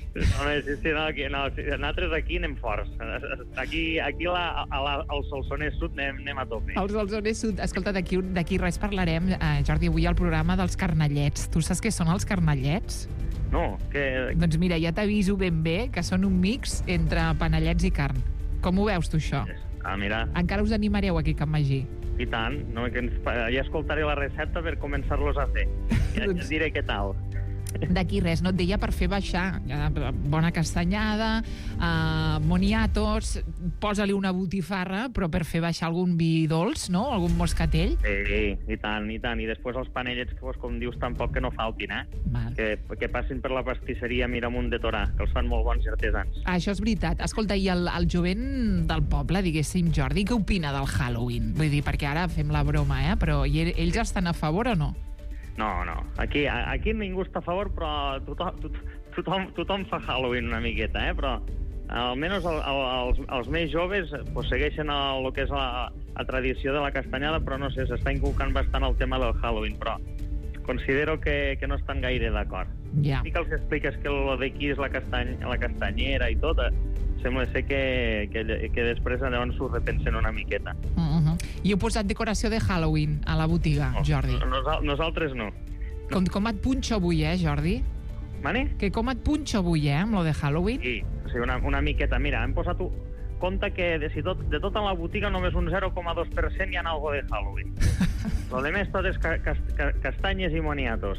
Nosaltres aquí anem forts. Aquí al Solsonès Sud anem a tope. Al Solsonès Sud. Escolta, d'aquí res parlarem, Jordi, avui al programa dels carnallets. Tu saps què són els carnallets? No, que... Doncs mira, ja t'aviso ben bé que són un mix entre panellets i carn. Com ho veus, tu, això? Mira. Encara us animareu aquí a Can Magí? I tant, ja escoltaré la recepta per començar-los a fer. Ja et diré què tal. D'aquí res, no et deia per fer baixar. Bona castanyada, moniatos, posa-li una botifarra, però per fer baixar algun vi dolç, no? Algun moscatell. Sí, i tant. I després els panellets, que com dius, tampoc que no faltin, que passin per la pastisseria Miramunt de Torà, que els fan molt bons i artesans. Això és veritat. Escolta, i el jovent del poble, diguéssim, Jordi, què opina del Halloween? Vull dir, perquè ara fem la broma, però ells estan a favor o no? No. Aquí ningú està a favor, però tothom fa Halloween una miqueta, però almenys els més joves segueixen el que és la tradició de la castanyada, però no sé, s'està inculcant bastant el tema del Halloween, però considero que no estan gaire d'acord. Sí que els expliques que el d'aquí és la castanyera i tot, sembla ser que després llavors s'ho repensen una miqueta. I heu posat decoració de Halloween a la botiga, Jordi? Nosaltres no. Com et punxo avui, Jordi? Mane? Que com et punxo avui, amb lo de Halloween? Sí, una miqueta. Mira, hem posat... Compte que de tota la botiga només un 0,2% hi ha algo de Halloween. Lo de més tot és castanyes i moniatos.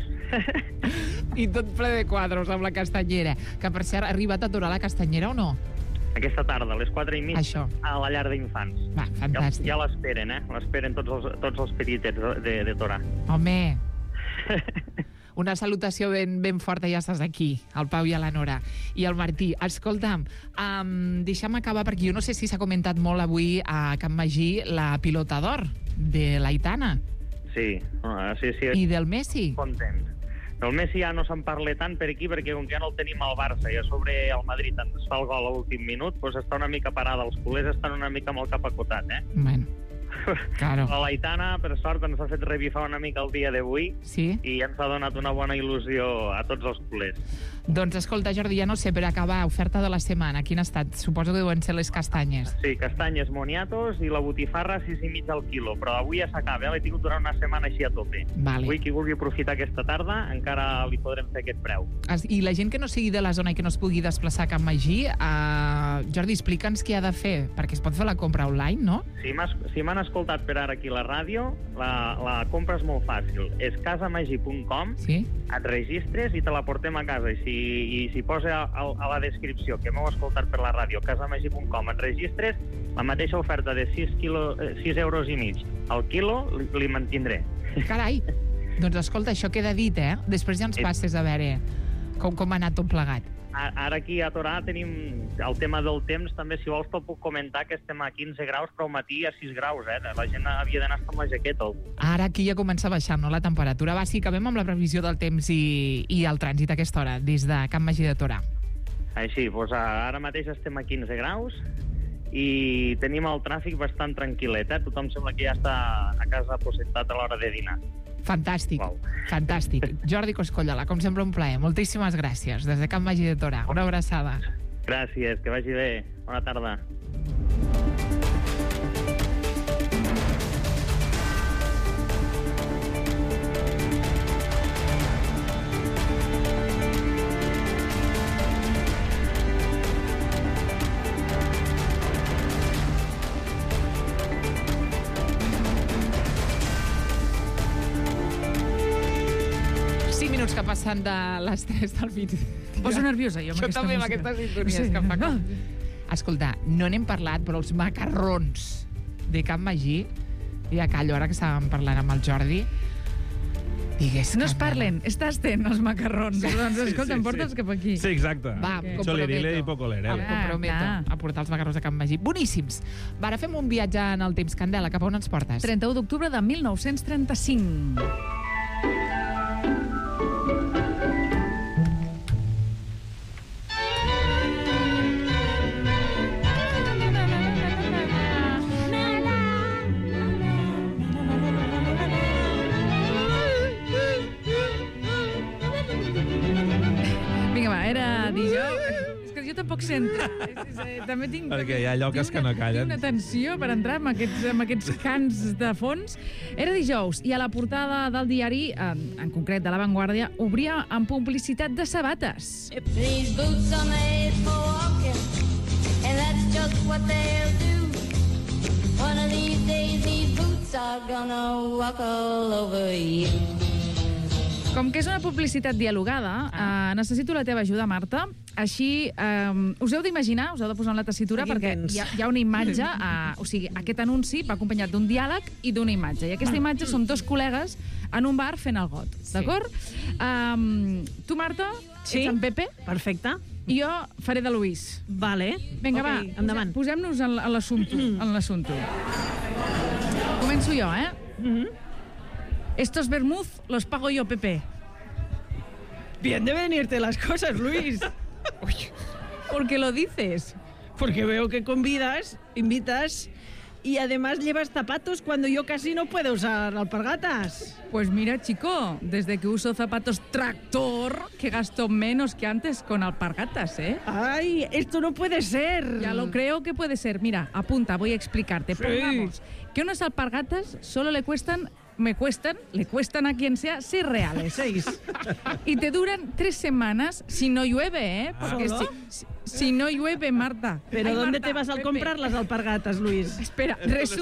I tot ple de quadros amb la castanyera. Que, per cert, ha arribat a aturar la castanyera o no? Aquesta tarda, a les 4:30, Això. A la llar d'infants. Va, fantàstic. Ja l'esperen, L'esperen tots els petitets de Torà. Home... Una salutació ben forta, ja estàs aquí, al Pau i a la Nora. I el Martí. Escolta'm, deixa'm acabar, perquè jo no sé si s'ha comentat molt avui a Can Magí la pilota d'or de l'Aitana. Sí. I del Messi. Content. Del Messi ja no se'n parla tant per aquí, perquè com que ja no el tenim al Barça i a sobre el Madrid ens fa el gol a l'últim minut, doncs està una mica parada. Els culers estan una mica amb el cap acotat, Bueno. Claro. L'Aitana, per sort, ens ha fet revifar una mica el dia d'avui i ens ha donat una bona il·lusió a tots els culers. Doncs escolta, Jordi, ja no sé, per acabar, oferta de la setmana, quin ha estat? Suposo que deuen ser les castanyes. Sí, castanyes, moniatos i la botifarra 6,5 al quilo, però avui ja s'acaba, l'he tingut durant una setmana així a tope. Avui qui vulgui aprofitar aquesta tarda encara li podrem fer aquest preu. I la gent que no sigui de la zona i que no es pugui desplaçar a Can Magí, Jordi, explica'ns què ha de fer, perquè es pot fer la compra online, no? Si m'han escoltat per ara aquí a la ràdio, la compra és molt fàcil. És casamagí.com, et registres i te la portem a casa. I si posa a la descripció que m'heu escoltat per la ràdio, casamagí.com, et registres, la mateixa oferta de 6,5 euros al quilo li mantindré. Carai! Doncs escolta, això queda dit, Després ja ens passes a veure com ha anat tot plegat. Ara aquí a Torà tenim el tema del temps, també, si vols te'l puc comentar, que estem a 15 graus, però al matí a 6 graus, La gent havia d'anar amb la jaqueta. Ara aquí ja comença a baixar, no?, la temperatura. Va, sí, acabem amb la previsió del temps i el trànsit a aquesta hora, des de Can Magí de Torà. Així, doncs ara mateix estem a 15 graus i tenim el tràfic bastant tranquil·let, eh? Tothom sembla que ja està a casa aposentat a l'hora de dinar. Fantàstic, fantàstic. Jordi Coscollola, com sempre un plaer. Moltíssimes gràcies. Des de Can Magí de Torà. Una abraçada. Gràcies, que vagi bé. Bona tarda. Que passen de les 3 del migdia. Poso nerviosa, jo, amb aquesta també, música. amb aquestes sintonies que fa com... Escolta, no n'hem parlat, però els macarrons de Can Magí, ja callo, ara que estàvem parlant amb el Jordi, digues no es parlen, estàs ten els macarrons. Doncs, escolta, em porta'ls cap aquí. Sí, exacte. Va, Cholerile i poco lerele. Em comprometo a portar els macarrons de Can Magí. Boníssims. Va, ara fem un viatge en el temps. Candela, cap a on ens portes? 31 d'octubre de 1935. Tampoc sento. També tinc... Perquè hi ha lloques que no callen. Tinc una tensió per entrar amb aquests cants de fons. Era dijous i a la portada del diari, en concret de La Vanguardia, obria amb publicitat de sabates. These boots are made for walking, and that's just what they'll do. One of these days these boots are gonna walk all over you. Com que és una publicitat dialogada, necessito la teva ajuda, Marta. Així, us heu d'imaginar, us heu de posar en la tessitura, perquè hi ha una imatge, o sigui, aquest anunci va acompanyat d'un diàleg i d'una imatge. I aquesta imatge són dos col·legues en un bar fent el got, d'acord? Tu, Marta, ets en Pepe. Perfecte. I jo faré de Luis. Vale. Vinga, va, endavant. Posem-nos en l'assumpte. Començo jo, Estos vermouth los pago yo, Pepe. Bien de venirte las cosas, Luis. ¿Por qué lo dices? Porque veo que invitas y además llevas zapatos cuando yo casi no puedo usar alpargatas. Pues mira, chico, desde que uso zapatos tractor, que gasto menos que antes con alpargatas, ¿eh? ¡Ay, esto no puede ser! Ya lo creo que puede ser. Mira, apunta, voy a explicarte. Sí. Pongamos que unas alpargatas solo le cuestan a quien sea 6 reales. 6. Y te duran 3 semanas si no llueve, ¿eh? Porque si no llueve, Marta. ¿Pero dónde Marta, te vas a comprar las alpargatas, Luis? Espera,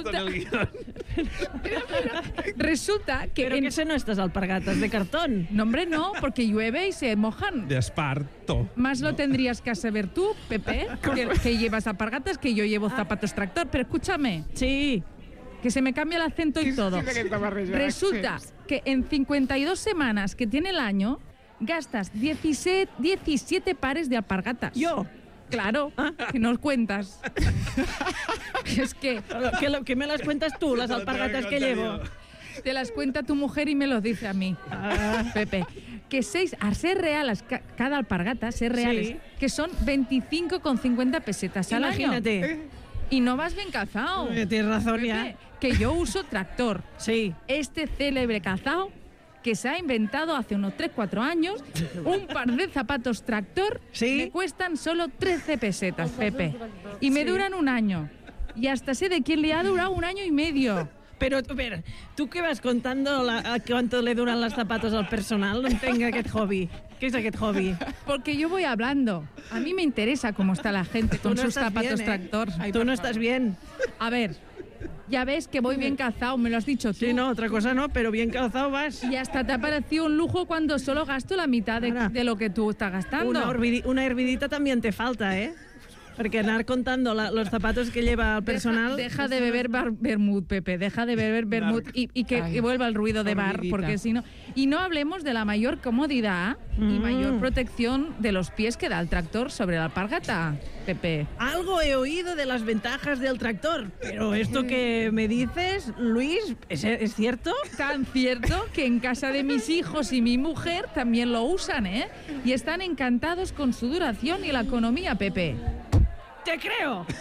resulta que... ¿Pero qué son estas alpargatas? ¿De cartón? No, hombre, no, porque llueve y se mojan. De esparto. Más lo tendrías que saber tú, Pepe, que llevas alpargatas, que yo llevo zapatos tractor. Pero escúchame. Sí. Que se me cambia el acento y todo. Resulta que en 52 semanas que tiene el año, gastas 17 pares de alpargatas. ¿Yo? Claro, que no cuentas. Es que... ¿Que me las cuentas tú, las alpargatas que llevo? Te las cuenta tu mujer y me los dice a mí, Pepe. Que 6 reales cada alpargata, 6 reales, sí, que son 25,50 pesetas al año. Imagínate. Y no vas bien calzado. Tienes razón, Pepe, ya. Que yo uso tractor. Sí. Este célebre calzado que se ha inventado hace unos 3-4 años, un par de zapatos tractor, ¿sí?, me cuestan solo 13 pesetas, Pepe. Y me duran un año. Y hasta sé de quién le ha durado 1 año y medio. Pero, ¿tú qué vas contando a cuánto le duran los zapatos al personal? No entenc aquest hobby. ¿Qué es aquest hobby? Porque yo voy hablando. A mí me interesa cómo está la gente con sus zapatos tractor. Tú no estás bien. A ver, ya ves que voy bien calzado, me lo has dicho tú. Sí, no, otra cosa no, pero bien calzado vas. Y hasta te ha parecido un lujo cuando solo gasto la mitad de lo que tú estás gastando. Una hervidita también te falta, ¿eh? Porque andar contando los zapatos que lleva el personal... Deja de beber vermut, Pepe, deja de beber vermut y que vuelva el ruido de bar, porque si no... Y no hablemos de la mayor comodidad y mayor protección de los pies que da el tractor sobre la alpargata, Pepe. Algo he oído de las ventajas del tractor, pero esto que me dices, Luis, ¿es cierto? Tan cierto que en casa de mis hijos y mi mujer también lo usan, ¿eh? Y están encantados con su duración y la economía, Pepe. ¡Te creo!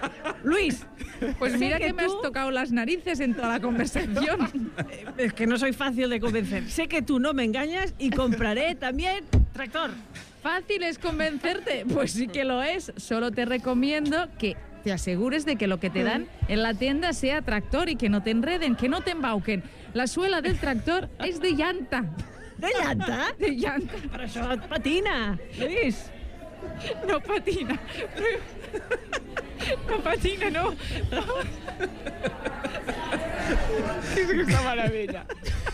Luis. Pues mira que me has tocado las narices en toda la conversación. Es que no soy fácil de convencer. Sé que tú no me engañas y compraré también tractor. ¿Fácil es convencerte? Pues sí que lo es. Solo te recomiendo que te asegures de que lo que te dan en la tienda sea tractor y que no te enreden, que no te embauquen. La suela del tractor es de llanta. De llanta? De llanta. Però això patina, Luis. No patina. No patina, no. És una meravella.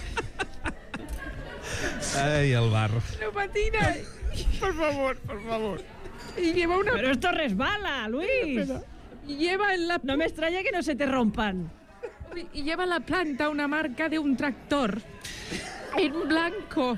Ai, el bar. No patina. Por favor, por favor. Y lleva una... Pero esto resbala, Luis. Lleva en la... No me extraña que no se te rompan. Y lleva la planta una marca de un tractor. En blanco.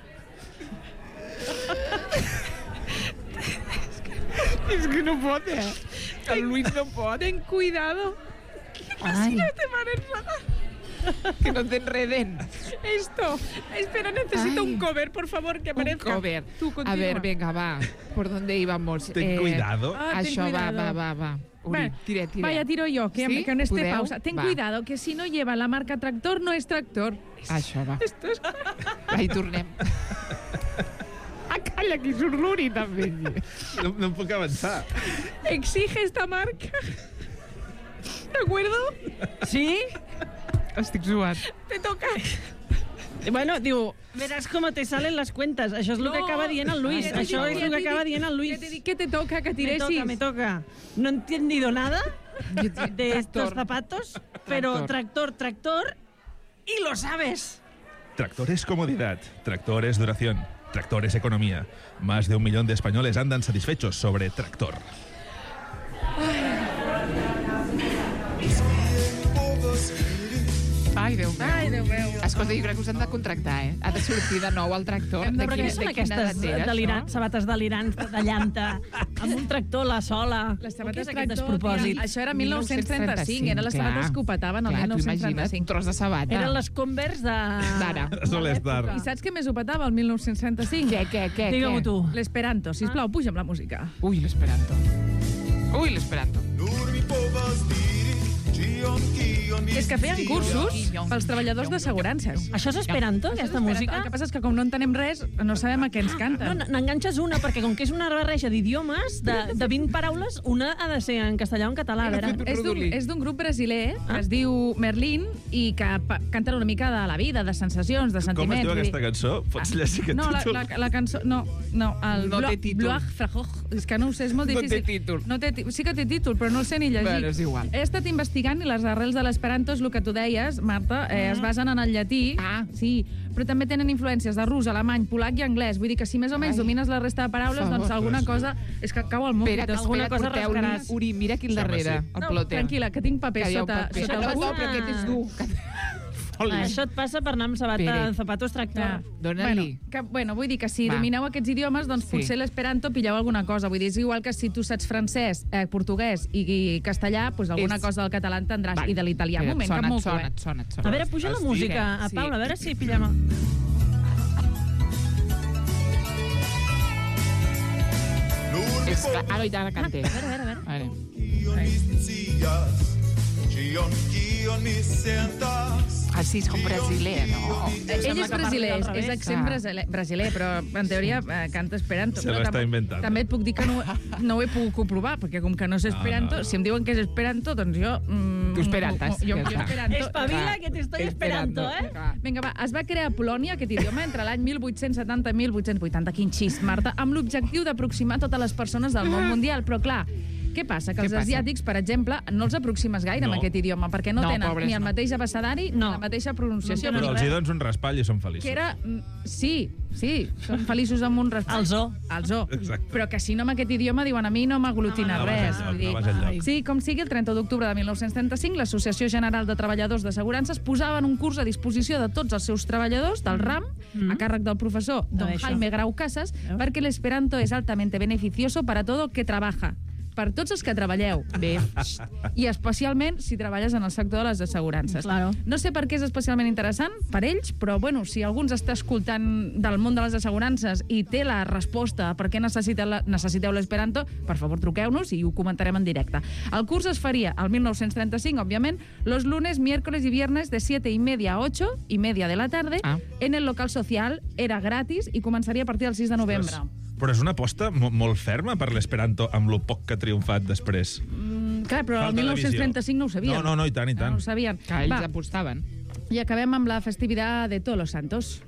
És que no pot, El Luis no pot. Ten cuidado. Ay. Si no te van a enredar. Que no te enreden. Esto. Espera, necesito un cover, por favor, que aparezca. Un cover. Tú, continúa. A ver, venga, va. ¿Por dónde íbamos? Ten cuidado. Això, ten cuidado. va. Uri, Bueno, tira. Vaya, tiro yo, que no esté Podeu? pausa. Ten Va. cuidado, que si no lleva la marca tractor, no es tractor. Això, va. Esto es... Va, i tornem. Calla, aquí surt l'Uri, també. No em puc avançar. Exige esta marca. ¿De acuerdo? Sí? Estic suant. Te toca. Bueno, diu, verás cómo te salen las cuentas. Això és el que acaba dient el Luis. Això és el que acaba dient el Luis. ¿Qué te toca, que tiresis? Me toca. No he entendido nada de estos zapatos, pero tractor, y lo sabes. Tractor es comodidad, tractor es duración, tractor es economía. Más de 1 millón de españoles andan satisfechos sobre tractor. Ai, Déu meu. Ai, Déu meu. Escolta, jo crec que us han de contractar, Ha de sortir de nou el tractor. No, però què són aquestes sabates delirants de llanta, amb un tractor, la sola? Les sabates Què és aquest tractor, despropòsit? mira, això era 1935, eren les sabates que ho petaven el Clar, tu 1935. imagina't, un tros de sabata. Eren les Converse D'ara. Solestar. I saps què més ho petava el 1935? Què? Digue-m'ho tu. L'esperanto. Sisplau, puja'm la música. Ui, l'esperanto. És que feien cursos pels treballadors d'assegurances. Això és esperanto, aquesta música? El que passa és que com no entenem res, no sabem a què ens canten. No, n'enganxes una, perquè com que és una barreja d'idiomes, de 20 paraules, una ha de ser en castellà o en català. A veure. És d'un grup brasiler que es diu Merlín i que canta una mica de la vida, de sensacions, de Com es sentiments. diu aquesta cançó? Pots llegir aquest No, títol? la cançó... No, el No té títol. Bloag Frajoj. És que no ho sé, és molt No difícil. té títol. No té sí que té títol, però no el sé ni llegir. Bueno, és igual. He estat investigant i les arrels de l'esperanto és el que tu deies, Marta, es basen en el llatí. Sí, però també tenen influències de rus, alemany, polac i anglès. Vull dir que si més o menys domines la resta de paraules, doncs alguna cosa és que cau al món. Espera, porteu-li. Uri, mira aquí al darrere, el No, ploter. tranquil·la, que tinc paper Que hi ha un sota paper. el No, bus. però aquest és dur. Això et passa per anar amb zapatos tractor. Dóna-li. Bueno, vull dir que si Va. domineu aquests idiomes, doncs Sí. potser l'esperanto pilleu alguna cosa. Vull dir, és igual que si tu saps francès, portuguès i castellà, doncs alguna cosa del català entendràs. Vale. I de l'italià. Un moment, Espera, que et m'ho sona. A veure, puja la música, a Sí. Paula, a veure si pillem... És clar, ara ja la cantem. A veure. Així és com brasiler, no? Ell és brasiler, és accent brasiler, però en teoria canta esperanto. Se l'està inventant. També et puc dir que no ho he pogut comprovar, perquè com que no és esperanto, si em diuen que és esperanto, doncs jo... Tu esperantes. Jo esperanto. Espavila, que t'estoy esperando, Vinga, va, es va crear a Polònia aquest idioma entre l'any 1870 i 1880. Quin xist, Marta, amb l'objectiu d'aproximar totes les persones del món mundial. Però clar, què passa? Que els asiàtics, per exemple, no els aproximes gaire amb aquest idioma, perquè no tenen pobres, ni el no. mateix abecedari ni la mateixa pronunciació. Però els hi dones un raspall i són feliços. Que era... Sí, són feliços amb un raspall. El zoo. Exacte. Però que si no amb aquest idioma diuen a mi no m'aglutina No vas res. enlloc, Vull dir, no vas enlloc. Sí, com sigui, el 30 d'octubre de 1935 l'Associació General de Treballadors d'Assegurances posaven un curs a disposició de tots els seus treballadors del RAM, a càrrec del professor Don Això. Jaime Grau Casas, perquè l'esperanto es altamente beneficioso para todo que trabaja. per tots els que treballeu. Bé. I especialment si treballes en el sector de les assegurances. Claro. No sé per què és especialment interessant per ells, però bueno, si algú ens està escoltant del món de les assegurances i té la resposta per què necessiteu l'esperanto, per favor, truqueu-nos i ho comentarem en directe. El curs es faria al 1935, òbviament, los lunes, miércoles y viernes de 7:30 a 8:30 de la tarde en el local social. Era gratis i començaria a partir del 6 de novembre. Però és una aposta molt ferma per l'esperanto amb lo poc que ha triomfat després. Clar, però el 1935 no ho sabien. No, i tant, i tant. No ho sabien. Que ells apostaven. I acabem amb la festivitat de Todos los Santos.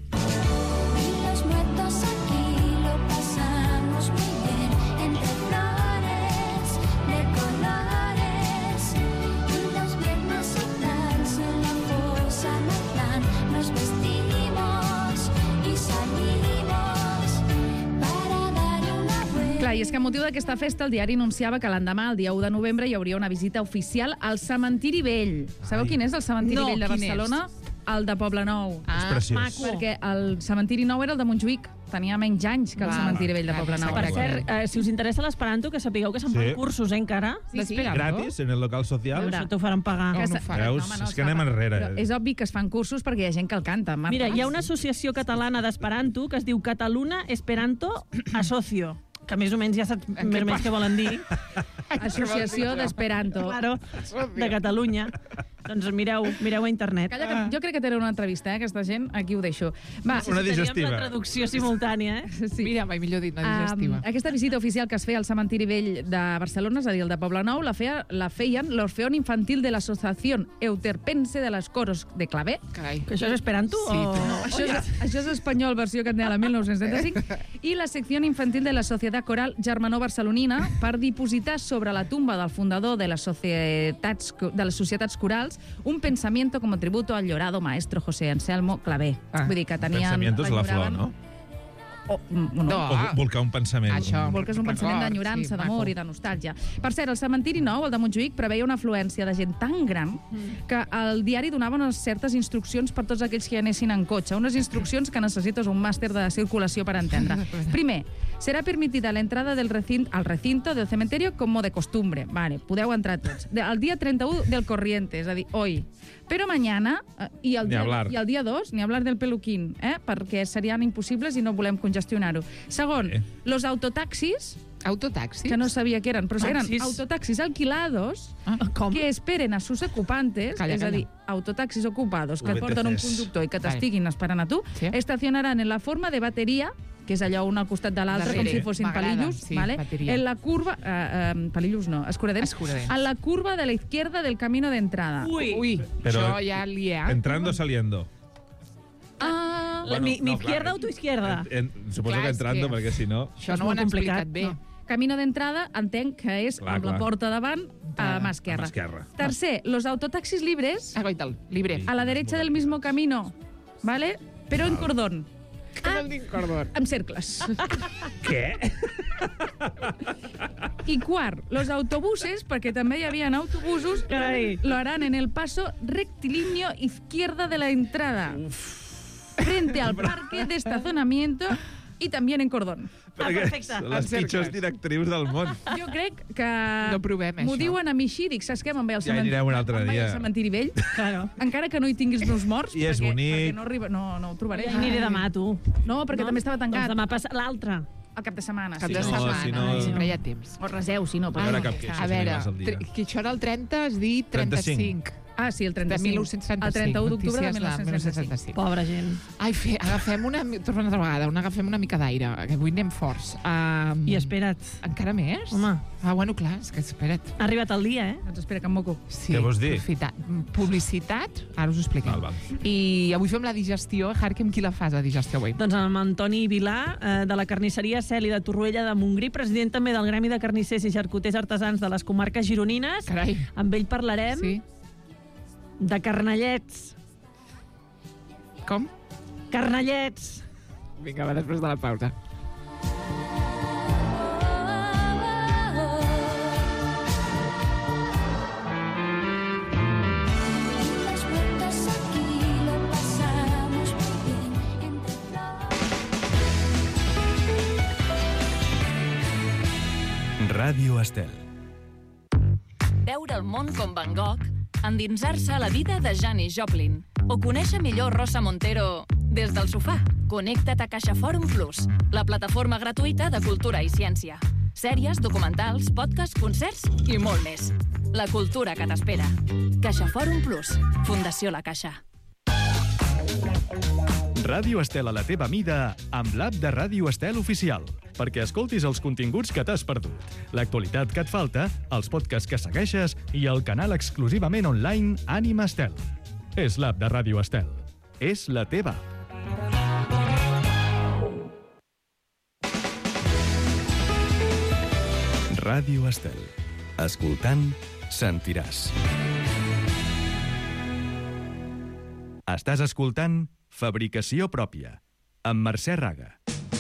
Los muertos aquí lo pasamos muy bien, entre flores de colores. Y los viernes y tal, en la fosa Matlán, nos vestimos y salimos para dar una vuelta. Clar, i és que a motiu d'aquesta festa el diari anunciava que l'endemà, el dia 1 de novembre, hi hauria una visita oficial al Cementiri Vell. Sabeu quin és el Cementiri Vell de Barcelona? El de Poblenou. És preciós. Maco. Perquè el Cementiri Nou era el de Montjuïc. Tenia menys anys que el Cementiri Vell de Poblenou. Per cert, si us interessa l'esperanto, que sapigueu que se'n fan cursos, encara. Gratis, en el local social. Això t'ho faran pagar. Veus? És que anem enrere. Però és obvi que es fan cursos perquè hi ha gent que el canta, Marta. Mira, hi ha una associació catalana d'esperanto que es diu Cataluna Esperanto Asocio, que més o menys ja saps més o menys què volen dir. Associació d'Esperanto. Claro, de Catalunya. Doncs mireu a internet. Calla, que jo crec que tenen una entrevista, aquesta gent. Aquí ho deixo. Va, una digestiva. La traducció simultània, Sí. Mira, mai millor dit, una digestiva. Aquesta visita oficial que es feia al Cementiri Vell de Barcelona, és a dir, el de Poblenou, la feien l'Orfeón Infantil de l'Associació Euterpense de les Coros de Clavé. Carai. Que això és esperanto? Sí, o... Això és espanyol, versió catalana, 1975. I la secció infantil de la Societat Coral Germanó Barcelonina per dipositar sobre la tumba del fundador de les societats corals un pensamiento como tributo al llorado maestro José Anselmo Clavé. Vull dir que tenien... Pensamiento és la flor, no? O volcar un pensament. Això, volques un pensament d'enyorança, sí, d'amor maco. i de nostàlgia. Per cert, el Cementiri Nou, el de Montjuïc, preveia una afluència de gent tan gran que el diari donava unes certes instruccions per tots aquells que hi anessin en cotxe. Unes instruccions que necessites un màster de circulació per entendre. Primer, serà permitida la entrada al recinto del cementerio como de costumbre. Vale, podeu entrar tots. El dia 31 del corriente, és a dir, hoy. Però mañana, i el dia 2, ni hablar del peluquín, perquè serien impossibles i no volem congestionar-ho. Segon, los autotaxis, ¿Autotaxis? que no sabia què eren, però eren Taxis. autotaxis alquilados que esperen a sus ocupantes, Calla, és a calla. dir, autotaxis ocupados que VTCs. porten un conductor i que t'estiguin esperant a tu, Sí. estacionaran en la forma de bateria, que és allò un al costat de l'altre, com Darrere. si fossin M'agrada, palillos, sí, ¿vale? bateria. En la curva... palillos no, escuradents. Escuradents. En la curva de la izquierda del camino de entrada. Ui, Però- això ja liat. Entrando o saliendo. Mi izquierda o tu izquierda? Suposo Clar, que és entrando, que- perquè si no... Això És no ho molt han complicat. explicat bé. No. Camino d'entrada entenc que és Clar, amb la clar. porta davant a mà esquerra. A mà esquerra. Tercer, los autotaxis libres Ah, goital, libre. a la derecha del mismo camino, ¿vale? Pero en cordón. Amb cercles. Què? I quart, los autobuses, perquè també hi havia autobusos, Carai. lo harán en el paso rectilíneo izquierda de la entrada, frente al parque de estacionamiento y también en cordón. perfecte. Són les pitjors directrius del món. Jo crec que No provem, m'ho això. diuen a mi així, dic, saps què? Me'n vaig al Ja hi anirem un altre me'n vaig dia. al cementiri vell, Claro. encara que no hi tinguis meus morts, I és perquè bonic. no, arriba, no ho trobaré. Ja hi aniré demà, tu. No, perquè també estava tancat. Doncs demà passa l'altre. Al cap de setmana. Cap sí. de no, setmana, si no- sempre hi ha temps. O reseu, si no. No hi haurà cap queixa A si veure, arribes al dia. que això era el 30, es dit 35. Ah, sí, el 35. De 1935. El 31 d'octubre de Notícies 1935. Pobra gent. Ai, agafem torna una altra vegada, agafem una mica d'aire, que avui anem forts. I espera't. Encara més? Home. Ah, bueno, clar, és que espera't. Ha arribat el dia, eh? Doncs espera, que em moco. Sí, Què vols dir? Publicitat, ara us ho expliquem. Val. I avui fem la digestió. Hark, amb qui la fas, la digestió, avui? Doncs amb Antoni Vilà, de la carnisseria Celi de Torroella de Montgrí, president també del Gremi de Carnissers i Xarcuters Artesans de les comarques gironines. Carai. Amb ell parlarem Sí. de carnellets. Com? Carnellets. Vinga, va, després de la pausa. Las vueltas aquí lo pasamos muy bien entre flores. Ràdio Estel. el món com Van Gogh, endinsar-se a la vida de Janis Joplin o conèixer millor Rosa Montero des del sofà. Connecta't a CaixaForum Plus, la plataforma gratuïta de cultura i ciència. Sèries, documentals, podcasts, concerts i molt més. La cultura que t'espera. CaixaForum Plus, Fundació La Caixa. Ràdio Estel a la teva mida amb l'app de Ràdio Estel Oficial, perquè escoltis els continguts que t'has perdut, l'actualitat que et falta, els podcasts que segueixes i el canal exclusivament online Ànima Estel. És l'app de Ràdio Estel. És la teva app. Ràdio Estel. Escoltant, sentiràs. Estàs escoltant Fabricació pròpia, amb Mercè Raga.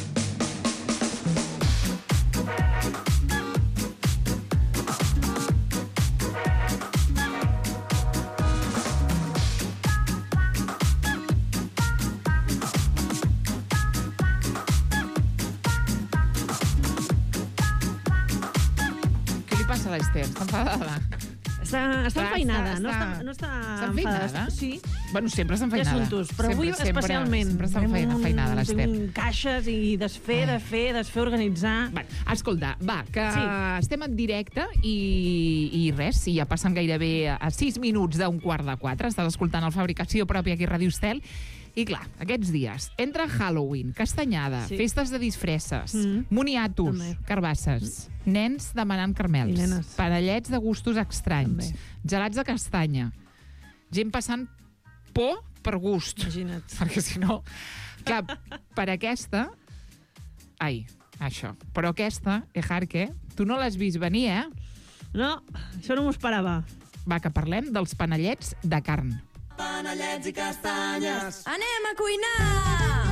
Què li passa a l'Ester? Està enfadada. Està enfeinada, no està enfadada. Sí. Bueno, sempre està enfeinada. Assumptos, però avui especialment. Sempre està enfeinada, l'Ester. Tinc caixes i desfer, organitzar... Escolta, va, que estem en directe i res, si ja passen gairebé a 6 minuts d'un 3:15, estàs escoltant el Fabricació pròpia aquí a Ràdio Estel. I clar, aquests dies, entre Halloween, castanyada, festes de disfresses, moniatos, carbasses, nens demanant carmels, panellets de gustos estranys, gelats de castanya, gent passant por per gust. Imagina't. Perquè si no... Clar, per aquesta... Ai, això. Però aquesta, Ejarque, tu no l'has vist venir, eh? No, això no m'ho esperava. Va, que parlem dels panellets de carn. Panellets i castanyes. Anem a cuinar!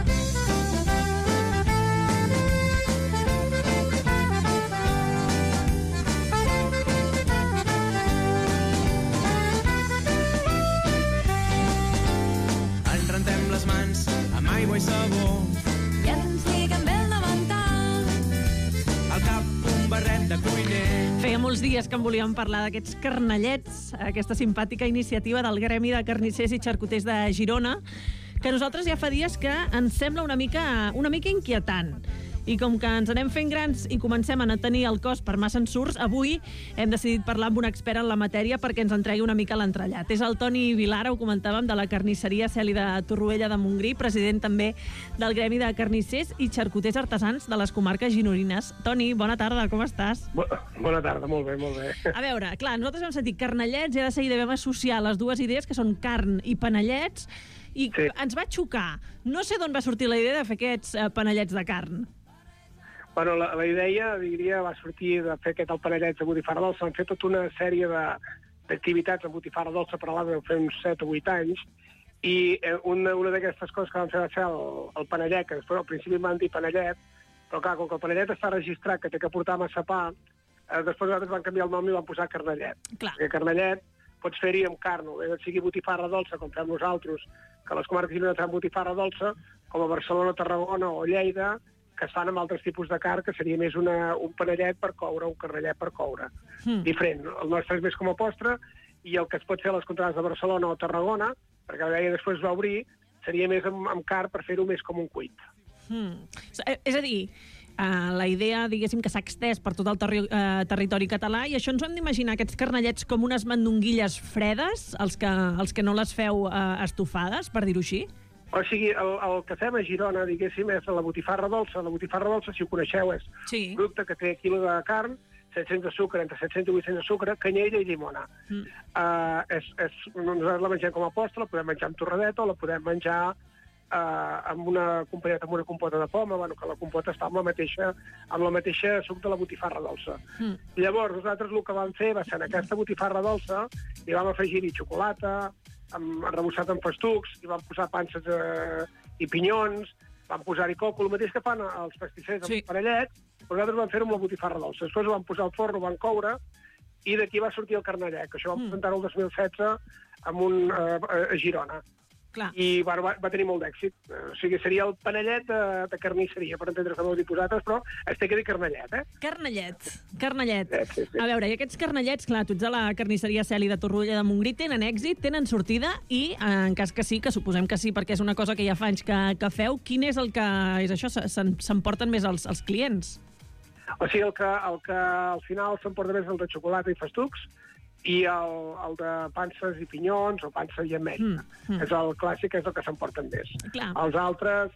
Ens rentem les mans amb aigua i sabó. I ens lliguen bé el davantal. Al cap un barret de cuiner. Feia molts dies que en volíem parlar d'aquests carnellets, aquesta simpàtica iniciativa del Gremi de Carnissers i Xarcuters de Girona, que a nosaltres ja fa dies que ens sembla una mica inquietant. I com que ens anem fent grans i comencem a no tenir el cos per massa ensurts, avui hem decidit parlar amb un expert en la matèria perquè ens entregui una mica l'entrellat. És el Toni Vilara, ho comentàvem, de la carnisseria Celi de Torroella de Montgrí, president també del Gremi de Carnissers i Xarcuters Artesans de les comarques gironines. Toni, bona tarda, com estàs? Bona tarda, molt bé, molt bé. A veure, clar, nosaltres vam sentir carnellets i ara de seguida vam associar les dues idees, que són carn i panellets, i ens va xocar. No sé d'on va sortir la idea de fer aquests panellets de carn. Bueno, la idea, diria, va sortir de fer aquest panellet de botifarra dolça. Hem fet tota una sèrie d'activitats amb botifarra dolça per l'altre, vam fer uns 7 o 8 anys, i una d'aquestes coses que vam fer va ser el panellet, que després al principi em van dir panellet, però clar, com que el panellet està registrat, que té que portar massa pa, després nosaltres vam canviar el nom i vam posar carnellet. Clar. Perquè carnellet pots fer-hi amb carn, o bé sigui botifarra dolça, com fem nosaltres, que a les comarques gironines fem botifarra dolça, com a Barcelona, Tarragona o Lleida, que es fan amb altres tipus de carn, que seria més un panellet per coure, un carnellet per coure. Diferent. El nostre és més com a postre, i el que es pot fer a les contrades de Barcelona o Tarragona, perquè la idea després va obrir, seria més amb carn per fer-ho més com un cuit. És a dir, la idea, diguéssim, que s'ha extès per tot el territori català, i això ens ho hem d'imaginar, aquests carnellets, com unes mandonguilles fredes, els que no les feu estofades, per dir-ho així? O sigui, el que fem a Girona, diguéssim, és la botifarra dolça. La botifarra dolça, si ho coneixeu, és un producte que té quilo de carn, 700 de sucre, entre 700 i 800 de sucre, canyella i llimona. Nosaltres la mengem com a postre, la podem menjar amb torradeta o la podem menjar amb una compota de poma, que la compota està amb la mateixa suc de la botifarra dolça. Llavors, nosaltres el que vam fer va ser en aquesta botifarra dolça i vam afegir-hi xocolata, arrebossat amb festucs, i vam posar panses i pinyons, vam posar-hi coco, el mateix que fan els pastissers amb panellets, però nosaltres vam fer-ho amb la botifarra dolça. Després ho vam posar al forn, ho vam coure, i d'aquí va sortir el carnellet, que això vam presentar el 2016 a Girona. I bueno, va tenir molt d'èxit. O sigui, seria el panellet de carnisseria, per entendre's amb els diposats, però es té que dir carnellet, Carnellet. Sí. A veure, i aquests carnellets, clar, tu ets de la carnisseria Celi de Torroella de Montgrí, tenen èxit, tenen sortida, i en cas que sí, que suposem que sí, perquè és una cosa que ja fa anys que feu, quin és el que és això? S'emporten més els clients? O sigui, el que al final s'emporta més el de xocolata i festucs, i el de panses i pinyons, o pansa i ametlla. És el clàssic, és el que s'emporten més. Els altres,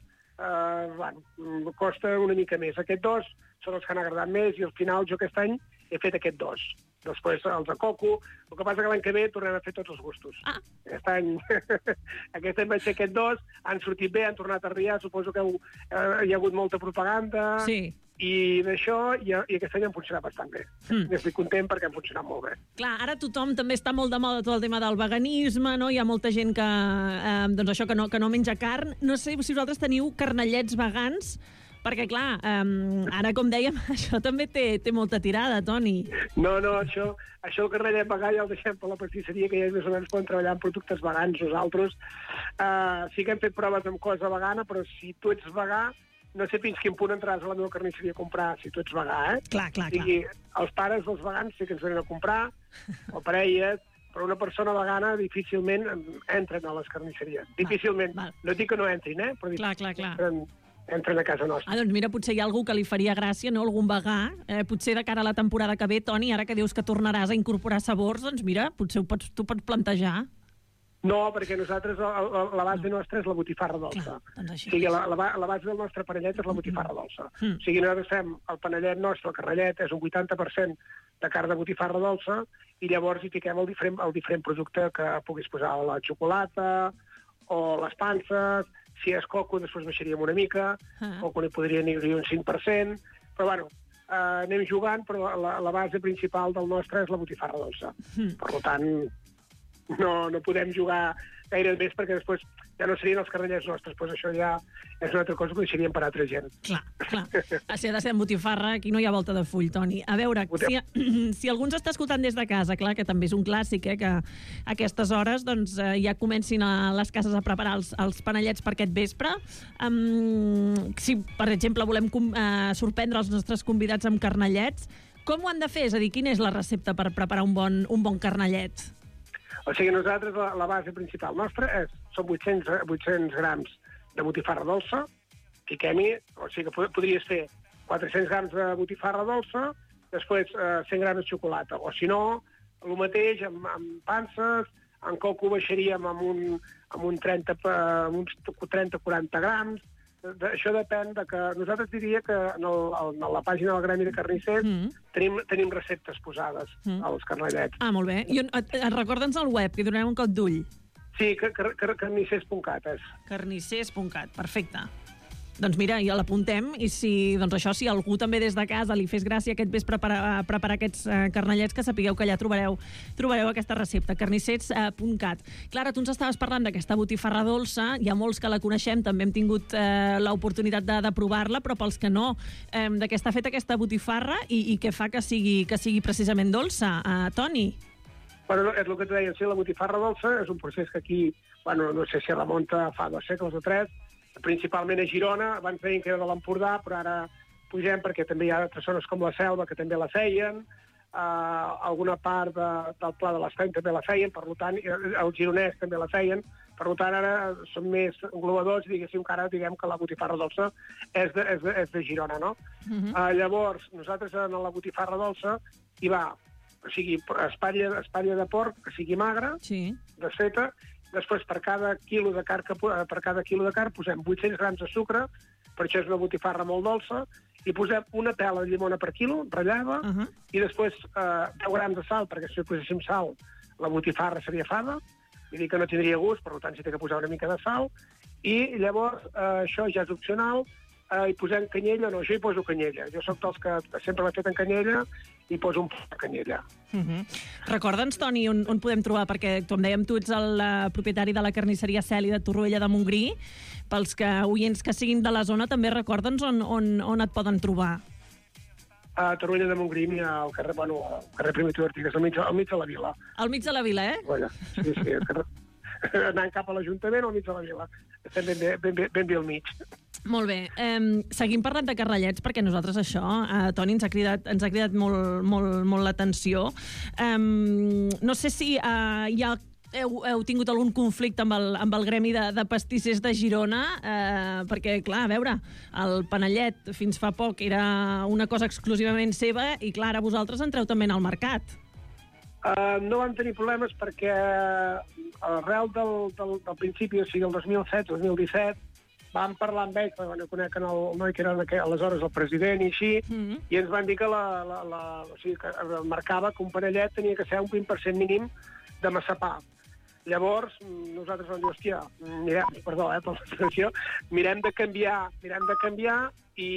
costa una mica més. Aquests dos són els que han agradat més, i al final jo aquest any he fet aquests dos. Després els de coco. El que passa que l'any que ve tornem a fer tots els gustos. Aquest any vaig fer aquests dos, han sortit bé, han tornat a arribar, suposo que hi ha hagut molta propaganda, i d'això, i aquest any han funcionat bastant bé. Estic content perquè han funcionat molt bé. Clar, ara tothom també està molt de moda tot el tema del veganisme, no? Hi ha molta gent que, doncs això, que no menja carn. No sé si vosaltres teniu carnellets vegans, perquè, clar, ara, com dèiem, això també té molta tirada, Toni. No, això el carnellet vegà ja el deixem per la pastisseria, que ja més o menys poden treballar en productes vegans nosaltres. Sí que hem fet proves amb cosa vegana, però si tu ets vegà, no sé fins quin punt entraràs a la meva carnisseria a comprar si tu ets vegà, Clar. O sigui, els pares dels vegans sí que ens venen a comprar, o parelles, però una persona vegana difícilment entren a les carnisseries. Difícilment. No dic que no entrin, però entren a casa nostra. Doncs mira, potser hi ha algú que li faria gràcia, no? Algun vegà. Potser de cara a la temporada que ve, Toni, ara que dius que tornaràs a incorporar sabors, doncs mira, potser tu pots plantejar. No, perquè nosaltres, la base nostra és la botifarra dolça. O sigui, la base del nostre panellet és la botifarra dolça. O sigui, nosaltres fem el panellet nostre, el carnellet, és un 80% de carn de botifarra dolça, i llavors hi fiquem el diferent producte que puguis posar, la xocolata, o les panses. Si és coco, després baixaríem una mica, coco n'hi podria anar-hi un 5%, però bueno, anem jugant, però la base principal del nostre és la botifarra dolça. Per tant, no podem jugar gaire més, perquè després ja no serien els carnellets nostres, doncs això ja és una altra cosa que deixaríem per altra gent. Clar. Si ha de ser en botifarra, aquí no hi ha volta de full, Toni. A veure, si algú ens està escoltant des de casa, clar, que també és un clàssic, que a aquestes hores doncs, ja comencin a les cases a preparar els panellets per aquest vespre. Si, per exemple, volem sorprendre els nostres convidats amb carnellets, com ho han de fer? És a dir, quina és la recepta per preparar un bon carnellet? O sigui, nosaltres, la base principal nostra són 800 grams de botifarra dolça, fiquem-hi, o sigui que podries fer 400 grams de botifarra dolça, després 100 grams de xocolata, o si no, el mateix amb panses, en coco baixaríem amb uns 30-40 grams. Això depèn de que... Nosaltres diria que en la pàgina del Gremi de Carnissers tenim receptes posades als carnellets. Molt bé. I recorda'ns el web, que hi donarem un cop d'ull. Sí, carnissers.cat és. Carnissers.cat, perfecte. Doncs mira, ja l'apuntem, i si algú també des de casa li fes gràcia aquest vespre preparar aquests carnellets, que sapigueu que allà trobareu aquesta recepta, carnissers.cat. Clara, tu ens estaves parlant d'aquesta botifarra dolça, hi ha molts que la coneixem, també hem tingut l'oportunitat de provar-la, però pels que no, de què està feta aquesta botifarra i què fa que sigui precisament dolça, Toni? Bueno, és el que t'ho deia, la botifarra dolça és un procés que aquí, no sé si remunta fa 2 segles o 3, principalment a Girona, abans deien que era de l'Empordà, però ara pugem perquè també hi ha altres zones com la Selva que també la feien, alguna part del Pla de l'Estany també la feien, per tant, el gironès també la feien, per tant, ara són més englobadors i diguéssim que ara diguem que la botifarra dolça és de Girona, no? Llavors, nosaltres en la botifarra dolça hi va, o sigui, espatlla de porc que sigui magra, desfeta. Després, per cada quilo de carn posem 800 grams de sucre, per això és una botifarra molt dolça, i posem una pela de llimona per quilo, ratllada, i després 10 grams de sal, perquè si poséssim sal, la botifarra seria fada, vull dir que no tindria gust, per tant s'hi té que posar una mica de sal, i llavors això ja és opcional, hi posem canyella, no, jo hi poso canyella. Jo soc dels que sempre l'he fet en canyella i poso un poc de canyella. Recorda'ns, Toni, on podem trobar, perquè, com dèiem, tu ets el propietari de la carnisseria Celi de Torroella de Montgrí. Pels oients que siguin de la zona, també recorda'ns on et poden trobar. A Torroella de Montgrí hi ha el carrer Primitiu d'Artigas, al mig de la vila. Al mig de la vila, Sí, anant cap a l'Ajuntament o al mig de la vila. Estem ben bé al mig. Molt bé. Seguim parlant de carnellets, perquè nosaltres això, Toni, ens ha cridat molt l'atenció. No sé si ja heu tingut algun conflicte amb el gremi de pastissers de Girona, perquè, clar, a veure, el panellet fins fa poc era una cosa exclusivament seva i, clar, ara vosaltres entreu també al mercat. No vam tenir problemes perquè arrel del principi, o sigui, el 2017, vam parlar amb ells, perquè conec el noi que era aleshores el president i així, i ens van dir que o sigui, que marcava que un panellet tenia que ser un 20% mínim de massapà. Llavors, nosaltres vam dir, hòstia, perdó per l'expressió, mirem de canviar i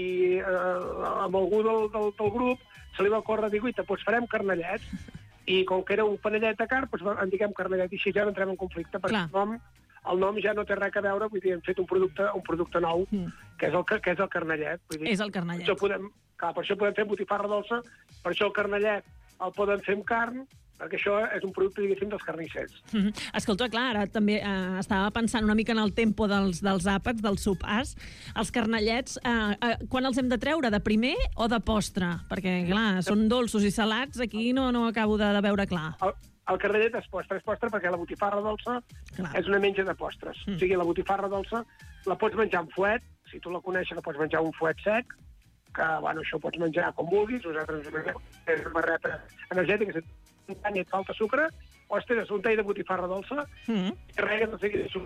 amb algú del grup se li va córrer dir, guita, doncs farem carnellets. I com que era un panellet de carn, doncs en diguem carnellet, i així ja no entrem en conflicte, perquè el nom ja no té res a veure, vull dir, hem fet un producte nou, que és el carnellet. Vull dir, és el carnellet. Per això podem fer botifarra dolça, per això el carnellet el poden fer amb carn, perquè això és un producte, diguéssim, dels carnissers. Escolta, clar, ara també estava pensant una mica en el tempo dels àpats, dels sopars. Els carnellets, quan els hem de treure? De primer o de postre? Perquè, clar, són dolços i salats, aquí no acabo de veure clar. El carnellet és postre perquè la botifarra dolça és una menja de postres. O sigui, la botifarra dolça la pots menjar amb fuet, si tu la coneixes la pots menjar un fuet sec, que, bueno, això ho pots menjar com vulguis, nosaltres és una barreta energètica, un tall et falta sucre, o tens un tall de botifarra dolça, i res, no sé què de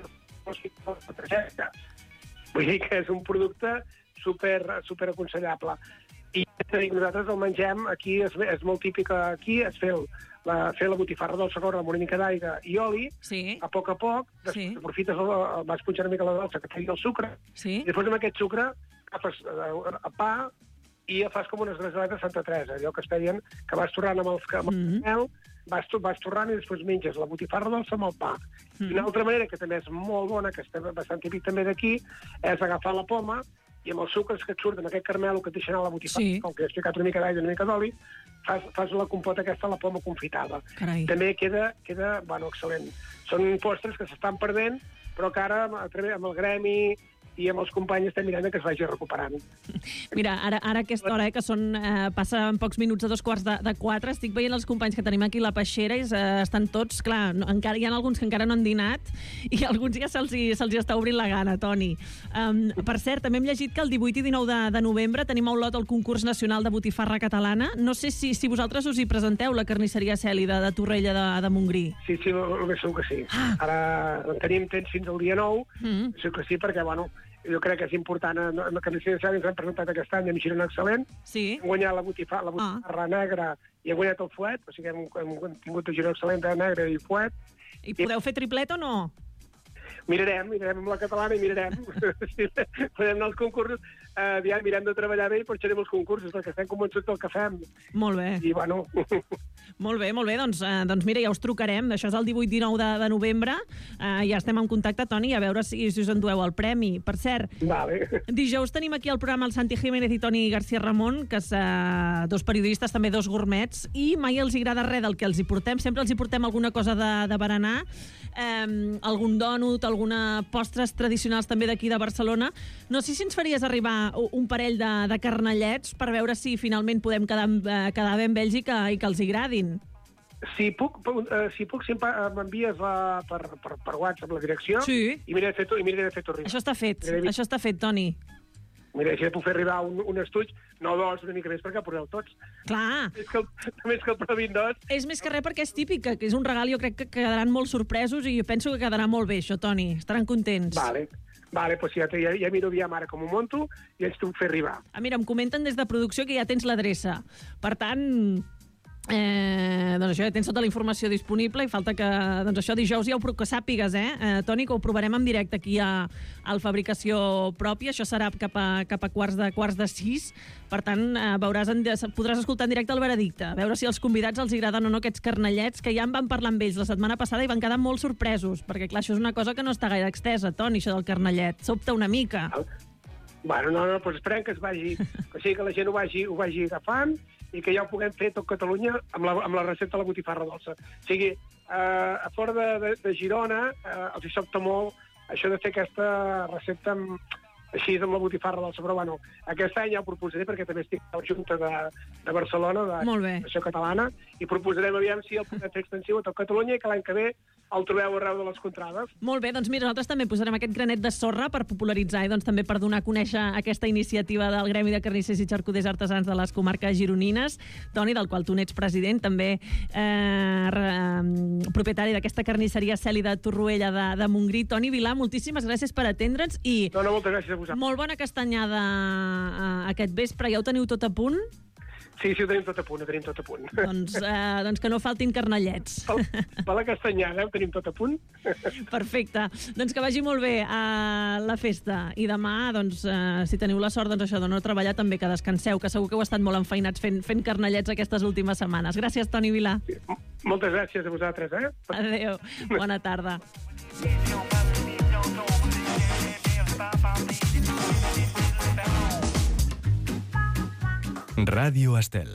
sucre. Vull dir que és un producte super aconsellable. I nosaltres el mengem, aquí és molt típic aquí, és fer la botifarra dolça amb una mica d'aigua i oli, a poc, després aprofites, vas punxar una mica la dolça que tregui el sucre, i després amb aquest sucre agafes a pa i fas com unes gresades de Santa Teresa, allò que es feien, que vas torrant amb el mel, vas torrant i després menges la botifarra dolça amb el pa. I una altra manera, que també és molt bona, que és bastant típic també d'aquí, és agafar la poma i amb els sucres que et surten, aquest caramel que et deixen a la botifarra, com que he explicat una mica d'aigua i una mica d'oli, fas la compota aquesta a la poma confitada. També queda, bueno, excel·lent. Són postres que s'estan perdent, però que ara, amb el gremi i amb els companys estem mirant que es vagi recuperant. Mira, ara a aquesta hora, que passen pocs minuts a 3:45, estic veient els companys que tenim aquí a la peixera i estan tots, clar, encara hi ha alguns que encara no han dinat i alguns ja se'ls està obrint la gana, Toni. Per cert, també hem llegit que el 18 i 19 de novembre tenim a Olot el concurs nacional de botifarra catalana. No sé si vosaltres us hi presenteu, la carnisseria Cèlida de Torrella de Montgrí. Sí, ben segur que sí. Ara tenim temps fins al dia 9, segur que sí, perquè, bueno, jo crec que és important. La carnisseria Cèlida ens han presentat aquest any amb Girona Excel·lent. Hem guanyat la botifarra negra i hem guanyat el fuet, o sigui, hem tingut el Girona Excel·lent de negre i fuet. I podeu fer triplet o no? Mirarem amb la catalana i mirarem. Podem anar als concursos, mirem de treballar bé i porxarem els concursos, perquè estem convençuts del que fem. Molt bé. I, bueno... Molt bé, doncs mira, ja us trucarem. Això és el 18-19 de novembre. Ja estem en contacte, Toni, a veure si us endueu el premi. Per cert, dijous tenim aquí al programa el Santi Jiménez i Toni García Ramon, que són dos periodistes, també dos gourmets, i mai els agrada res del que els hi portem. Sempre els hi portem alguna cosa de berenar, algun dònut, alguna postres tradicionals també d'aquí de Barcelona. No sé si ens faries arribar un parell de carnellets per veure si finalment podem quedar bé amb ells i que els agradin. Si puc, m'envies per WhatsApp la direcció i miraré de fer-t'ho arribar. Això està fet, Toni. Mira, si puc fer arribar un estuig, no dos, una mica més, perquè porteu tots. Clar. Més que el provin dos. És més que res perquè és típic, que és un regal, jo crec que quedaran molt sorpresos i jo penso que quedarà molt bé, això, Toni. Estaran contents. Vale, doncs ja miro aviam ara com ho monto i ens puc fer arribar. Mira, em comenten des de producció que ja tens l'adreça. Per tant... doncs això, ja tens tota la informació disponible i falta que, doncs això, dijous ja que sàpigues, Toni, que ho provarem en directe aquí al Fabricació Pròpia. Això serà cap a quarts de 6. Per tant, podràs escoltar en directe el veredicte, a veure si als convidats els agraden o no aquests carnellets, que ja en van parlar amb ells la setmana passada i van quedar molt sorpresos, perquè clar, això és una cosa que no està gaire extesa, Toni, això del carnellet. Sobta una mica. Bueno, no, doncs esperem que es vagi, o sigui, que la gent ho vagi agafant i que ja ho puguem fer tot Catalunya amb la recepta de la botifarra dolça. O sigui, a fora de Girona els hi sobta molt això de fer aquesta recepta així amb la botifarra dolça, però bueno, aquest any ja ho proposaré perquè també estic a la Junta de Barcelona, de l'Associació Catalana, i proposarem aviam si el podem fer extensiu a tot Catalunya i que l'any que ve el trobeu arreu de les contrades. Molt bé, doncs mira, nosaltres també posarem aquest granet de sorra per popularitzar i doncs també per donar a conèixer aquesta iniciativa del Gremi de Carnissers i Xarcuters Artesans de les comarques gironines, Toni, del qual tu n'ets president, també propietari d'aquesta carnisseria Cèlida Torroella de Montgrí. Toni Vilà, moltíssimes gràcies per atendre'ns i... No, moltes gràcies a vosaltres. Molt bona castanyada aquest vespre. Ja ho teniu tot a punt? Sí, ho tenim tot a punt, ho tenim tot a punt. Doncs que no faltin carnellets. Per la castanyada, ho tenim tot a punt. Perfecte. Doncs que vagi molt bé a la festa. I demà, doncs, si teniu la sort doncs, això de no treballar, també que descanseu, que segur que heu estat molt enfeinats fent carnellets aquestes últimes setmanes. Gràcies, Toni Vilà. Moltes gràcies a vosaltres. Adéu. Bona tarda. Ràdio Estel.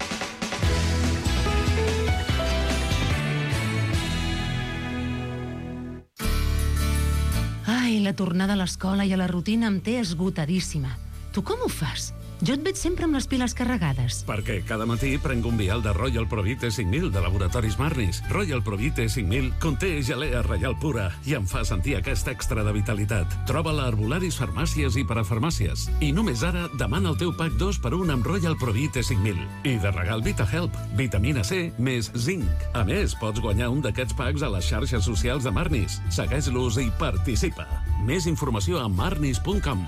Ai, la tornada a l'escola i a la rutina em té esgotadíssima. Tu com ho fas? Jo et veig sempre amb les piles carregades. Perquè cada matí prenc un vial de Royal Provite 5000 de Laboratoris Marnis. Royal Provite 5000 conté gelea reial pura i em fa sentir aquest extra de vitalitat. Troba-la a arbolaris, farmàcies i parafarmàcies. I només ara demana el teu pack 2 per 1 amb Royal Provite 5000. I de regal VitaHelp, vitamina C més zinc. A més, pots guanyar un d'aquests packs a les xarxes socials de Marnis. Segueix-los i participa. Més informació a marnis.com.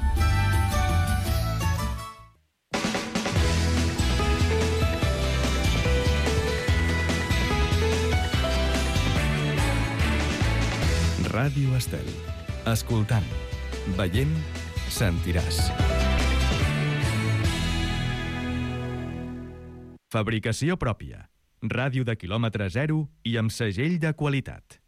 Ràdio Estel. Escoltant, veient, sentiràs. Fabricació pròpia. Ràdio de quilòmetre zero i amb segell de qualitat.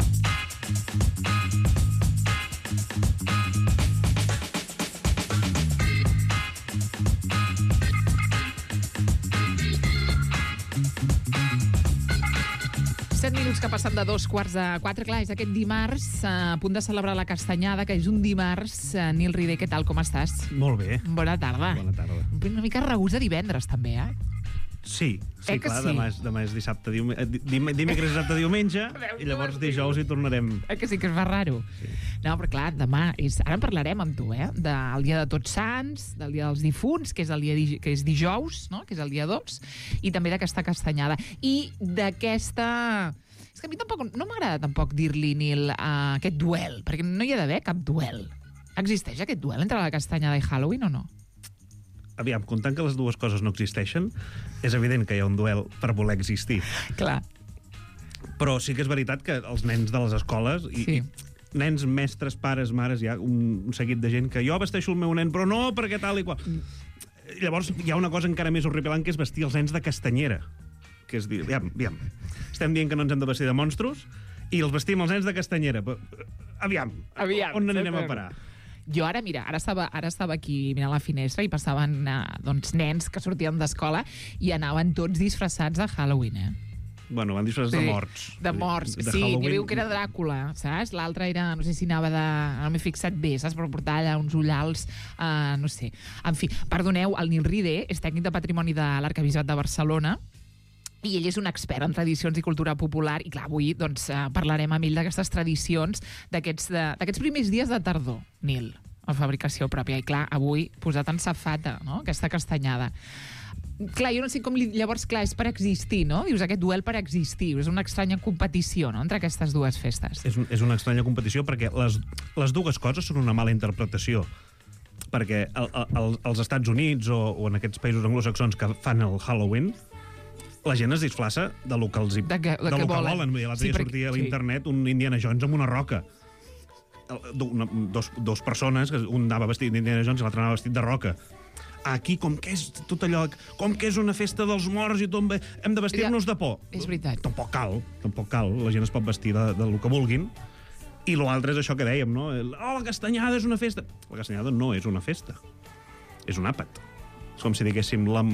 Minuts que passen de 3:45. Clar, és aquest dimarts, a punt de celebrar la castanyada, que és un dimarts. Nil Ride, què tal, com estàs? Molt bé. Bona tarda. Bona tarda. Una mica regust de divendres, també, eh? Sí, clar, sí? demà és dissabte, dimecres, dissabte, diumenge, i llavors dijous hi tornarem. Que sí que es fa raro. Sí. No, però clar, demà ara en parlarem amb tu, del dia de Tots Sants, del dia dels difunts, que és el dia que és dijous, no? Que és el dia 2, i també d'aquesta castanyada. I d'aquesta... És que a mi tampoc, no m'agrada tampoc dir-li, Nil, aquest duel, perquè no hi ha d'haver cap duel. Existeix aquest duel entre la castanyada i Halloween o no? Aviam, comptant que les dues coses no existeixen, és evident que hi ha un duel per voler existir. Clar. Però sí que és veritat que els nens de les escoles... Sí. Nens, mestres, pares, mares, hi ha un seguit de gent que jo vesteixo el meu nen, però no, perquè tal i qual. Llavors hi ha una cosa encara més horripilant, que és vestir els nens de castanyera. Que és dir, aviam, estem dient que no ens hem de vestir de monstros i els vestim els nens de castanyera. Aviam, on n'anem a parar? Jo ara, mira, ara estava aquí mirant la finestra i passaven nens que sortien d'escola i anaven tots disfressats de Halloween, Bueno, van disfressats de morts. De morts, sí, n'hi havia que era Dràcula, saps? L'altre era, no sé si anava de... No m'he fixat bé, saps? Però portar allà uns ullals, no sé. En fi, perdoneu, el Nil Ride és tècnic de patrimoni de l'Arquebisbat de Barcelona i ell és un expert en tradicions i cultura popular i clar, avui doncs, parlarem amb ell d'aquestes tradicions d'aquests primers dies de tardor, Nil, a fabricació pròpia. I clar, avui posat en safata, no?, aquesta castanyada. Clar, jo no sé com... Llavors, clar, és per existir, no? Dius, aquest duel per existir. És una estranya competició, no?, entre aquestes dues festes. És una estranya competició perquè les dues coses són una mala interpretació. Perquè als Estats Units o en aquests països anglosaxons que fan el Halloween, la gent es disflaça de lo que els de que volen. L'altre dia sortia a l'internet un Indiana Jones amb una roca. Dos persones, un anava vestit d'Indiana Jones i l'altre anava vestit de roca. Aquí, com que és tot allò... Com que és una festa dels morts i tot, hem de vestir-nos de por. És veritat. Tampoc cal. La gent es pot vestir de lo que vulguin. I l'altre és això que dèiem, no? La castanyada és una festa. La castanyada no és una festa. és un àpat. És com si diguéssim la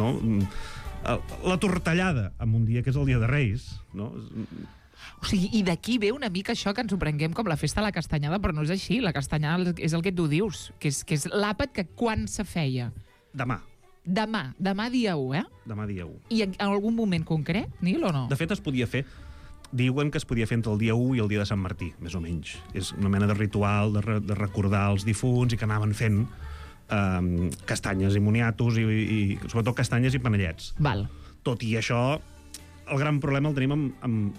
tortellada en un dia que és el dia de Reis, no? O sigui, i d'aquí ve una mica això que ens ho prenguem com la festa de la castanyada, però no és així. La castanyada és el que tu dius, que és l'àpat que quan se feia? Demà dia 1, eh? Demà dia 1. I en algun moment concret, Nil, o no? De fet, es podia fer... Diuen que es podia fer entre el dia 1 i el dia de Sant Martí, més o menys. És una mena de ritual de recordar els difunts i que anaven fent castanyes i moniatos i sobretot castanyes i panellets. Val. Tot i això, el gran problema el tenim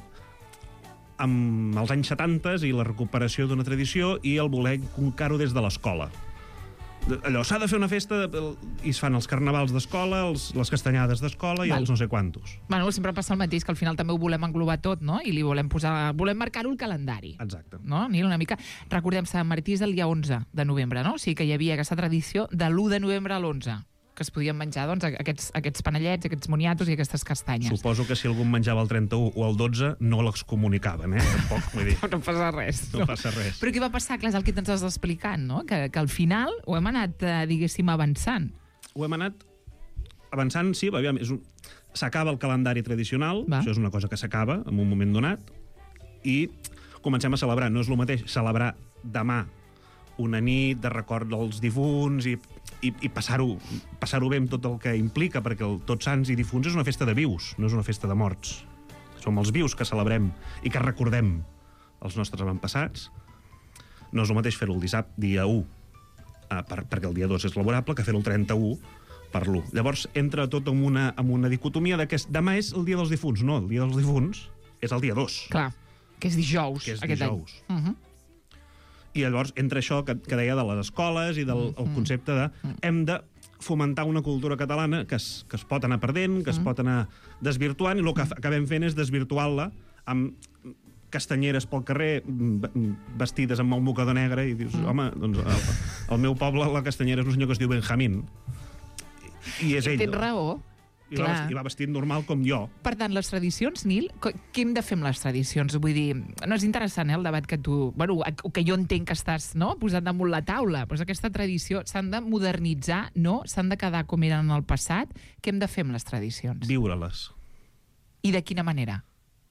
amb els anys 70 i la recuperació d'una tradició i el voler concar-ho des de l'escola. Allò, s'ha de fer una festa i es fan els carnavals d'escola, les castanyades d'escola i els no sé quantos. Bueno, sempre passa el mateix, que al final també ho volem englobar tot, no? I li volem marcar-ho al calendari. Exacte. No, Nil, una mica... Recordem, Sant Martí és el dia 11 de novembre, no? O sigui que hi havia aquesta tradició de l'1 de novembre a l'11, que es podien menjar, doncs, aquests panellets, aquests moniatos i aquestes castanyes. Suposo que si algú en menjava el 31 o el 12 no l'excomunicaven, Tampoc, vull dir. No passa res. No passa res. Però què va passar? Clar, és el que t'estàs explicant, no? Que al final ho hem anat, diguéssim, avançant. Ho hem anat avançant, sí, aviam, s'acaba el calendari tradicional, això és una cosa que s'acaba en un moment donat, i comencem a celebrar. No és el mateix celebrar demà una nit de record dels difunts i passar-ho bé amb tot el que implica, perquè el Tots Sants i Difunts és una festa de vius, no és una festa de morts. Som els vius que celebrem i que recordem els nostres avantpassats. No és el mateix fer-ho el dissabte, dia 1, perquè el dia 2 és laborable, que fer-ho el 31 per l'1. Llavors entra tot en una dicotomia de que demà és el dia dels difunts. No, el dia dels difunts és el dia 2. Clar, que és dijous. Que és dijous. I llavors entra això que deia de les escoles i del concepte de hem de fomentar una cultura catalana que es pot anar perdent, que es pot anar desvirtuant, i el que acabem fent és desvirtuar-la amb castanyeres pel carrer vestides amb el mocador negre i dius, home, doncs al meu poble la castanyera és un senyor que es diu Benjamín i és ell. Tens raó. I va vestit normal com jo. Per tant, les tradicions, Nil, què hem de fer amb les tradicions? Vull dir, no és interessant, el debat que tu... Bueno, que jo entenc que estàs posant damunt la taula, però aquesta tradició s'han de modernitzar, no? S'han de quedar com eren en el passat. Què hem de fer amb les tradicions? Viure-les. I de quina manera?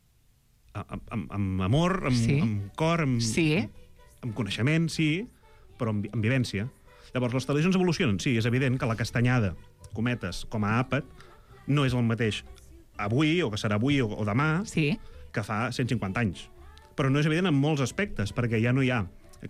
Amb amor, amb cor, amb coneixement, sí, però amb vivència. Llavors, les tradicions evolucionen. Sí, és evident que la castanyada, cometes, com a àpat, no és el mateix avui, o que serà avui o demà, que fa 150 anys. Però no és evident en molts aspectes, perquè ja no hi ha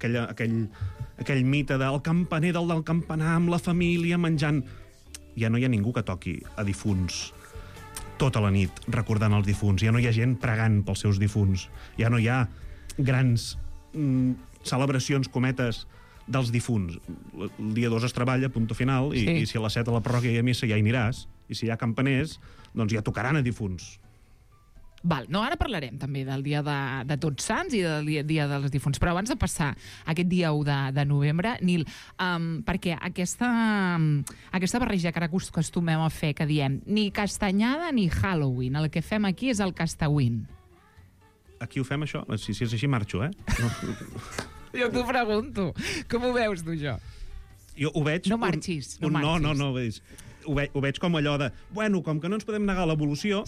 aquell mite del campaner del campanar amb la família menjant. Ja no hi ha ningú que toqui a difunts tota la nit recordant els difunts. Ja no hi ha gent pregant pels seus difunts. Ja no hi ha grans celebracions, cometes, dels difunts. El dia 2 es treballa, punt final, i si a les 7 a la parròquia hi ha missa ja hi aniràs, i si hi ha campaners, doncs ja tocaran a difunts. Val, no, ara parlarem també del dia de Tots Sants i del dia dels difunts, però abans de passar aquest dia 1 de novembre, Nil, perquè aquesta barreja que ara acostumem a fer, que diem ni castanyada ni Halloween, el que fem aquí és el Castawin. Aquí ho fem, això? Si és així, marxo, No. Jo t'ho pregunto. Com ho veus, tu, això? Jo ho veig... No marxis. No. Ho veig com allò de... Bueno, com que no ens podem negar l'evolució,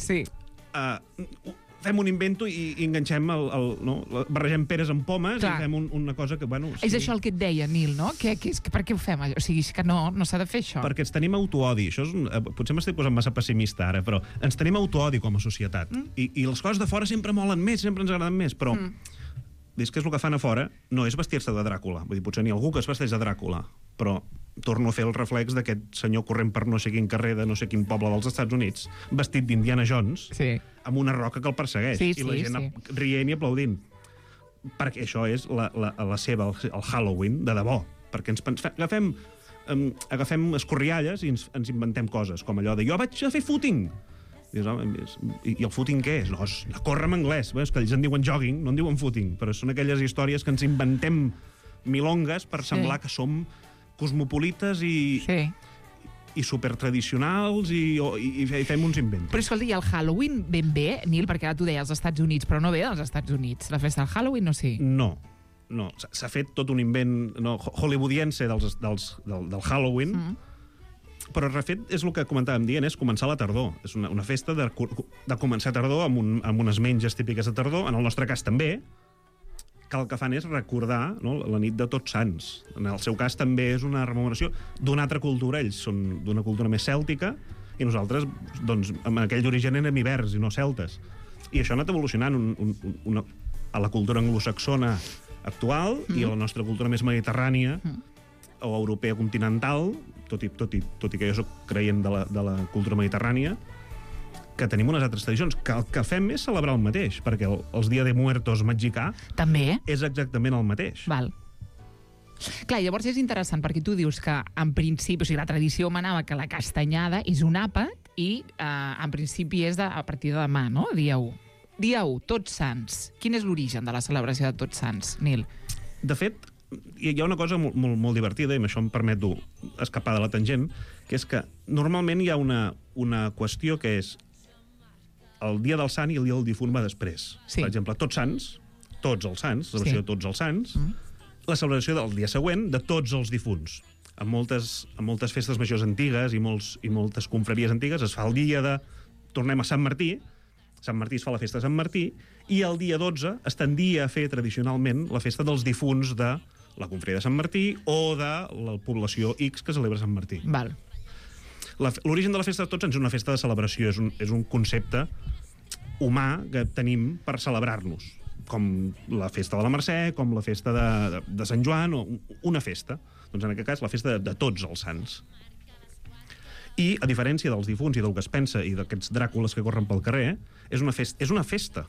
fem un invento i enganxem barregem peres amb pomes i fem una cosa que, bueno... És això el que et deia, Nil, no? Per què ho fem? O sigui, que no s'ha de fer això. Perquè ens tenim autoodi. Això potser m'estic posant massa pessimista ara, però ens tenim autoodi com a societat. I les coses de fora sempre molen més, sempre ens agraden més, però... Dius que és el que fan a fora, no és vestir-se de Dràcula. Vull dir, potser n'hi ha algú que es vesteix de Dràcula, però torno a fer el reflex d'aquest senyor corrent per no sé quin carrer de no sé quin poble dels Estats Units, vestit d'Indiana Jones, amb una roca que el persegueix, i la gent rient i aplaudint. Perquè això és el Halloween de debò. Perquè agafem escorrialles i ens inventem coses, com allò de jo vaig a fer footing. I el footing què és? No, és córrer en anglès. És que ells en diuen jogging, no en diuen footing, però són aquelles històries que ens inventem milongues per semblar que som cosmopolites i supertradicionals i fem uns invents. Però escolta, i el Halloween ben bé, Nil, perquè ara tu deies als Estats Units, però no ve dels Estats Units. La festa del Halloween, no sé. No. S'ha fet tot un invent hollywoodiense del Halloween, Però, refet, és el que comentàvem dient, és començar la tardor. És una festa de començar tardor amb unes menges típiques de tardor. En el nostre cas també, que el que fan és recordar, no, la nit de Tots Sants. En el seu cas també és una rememoració d'una altra cultura. Ells són d'una cultura més cèltica i nosaltres, doncs, amb aquell d'origen érem ibers i no celtes. I això ha anat evolucionant a la cultura anglosaxona actual i a la nostra cultura més mediterrània o europea continental, tot i que jo soc creient de la cultura mediterrània, que tenim unes altres tradicions, que el que fem és celebrar el mateix, perquè els Dia de Muertos mexicà també és exactament el mateix. Val. Clar, llavors és interessant, perquè tu dius que en principi, o sigui, la tradició manava que la castanyada és un àpat i en principi és a partir de demà, no? Dia 1. Dia 1, Tots Sants. Quin és l'origen de la celebració de Tots Sants, Nil? De fet, hi ha una cosa molt divertida, i amb això em permeto escapar de la tangent, que és que normalment hi ha una qüestió que és el dia del sant i el dia del difunt va després. Sí. Per exemple, Tots Sants, tots els sants, la celebració de tots els sants, la celebració del dia següent de tots els difunts. En moltes festes majors antigues i moltes confraries antigues es fa el dia de... Tornem a Sant Martí es fa la festa de Sant Martí, i el dia 12 es tendia a fer tradicionalment la festa dels difunts de la confraria de Sant Martí o de la població X que celebra Sant Martí. Val. L'origen de la festa de Tots Sants és una festa de celebració, és un concepte humà que tenim per celebrar-nos, com la festa de la Mercè, com la festa de Sant Joan, o una festa. Doncs en aquest cas, la festa de tots els sants. I, a diferència dels difunts i del que es pensa i d'aquests dràcules que corren pel carrer, és una festa.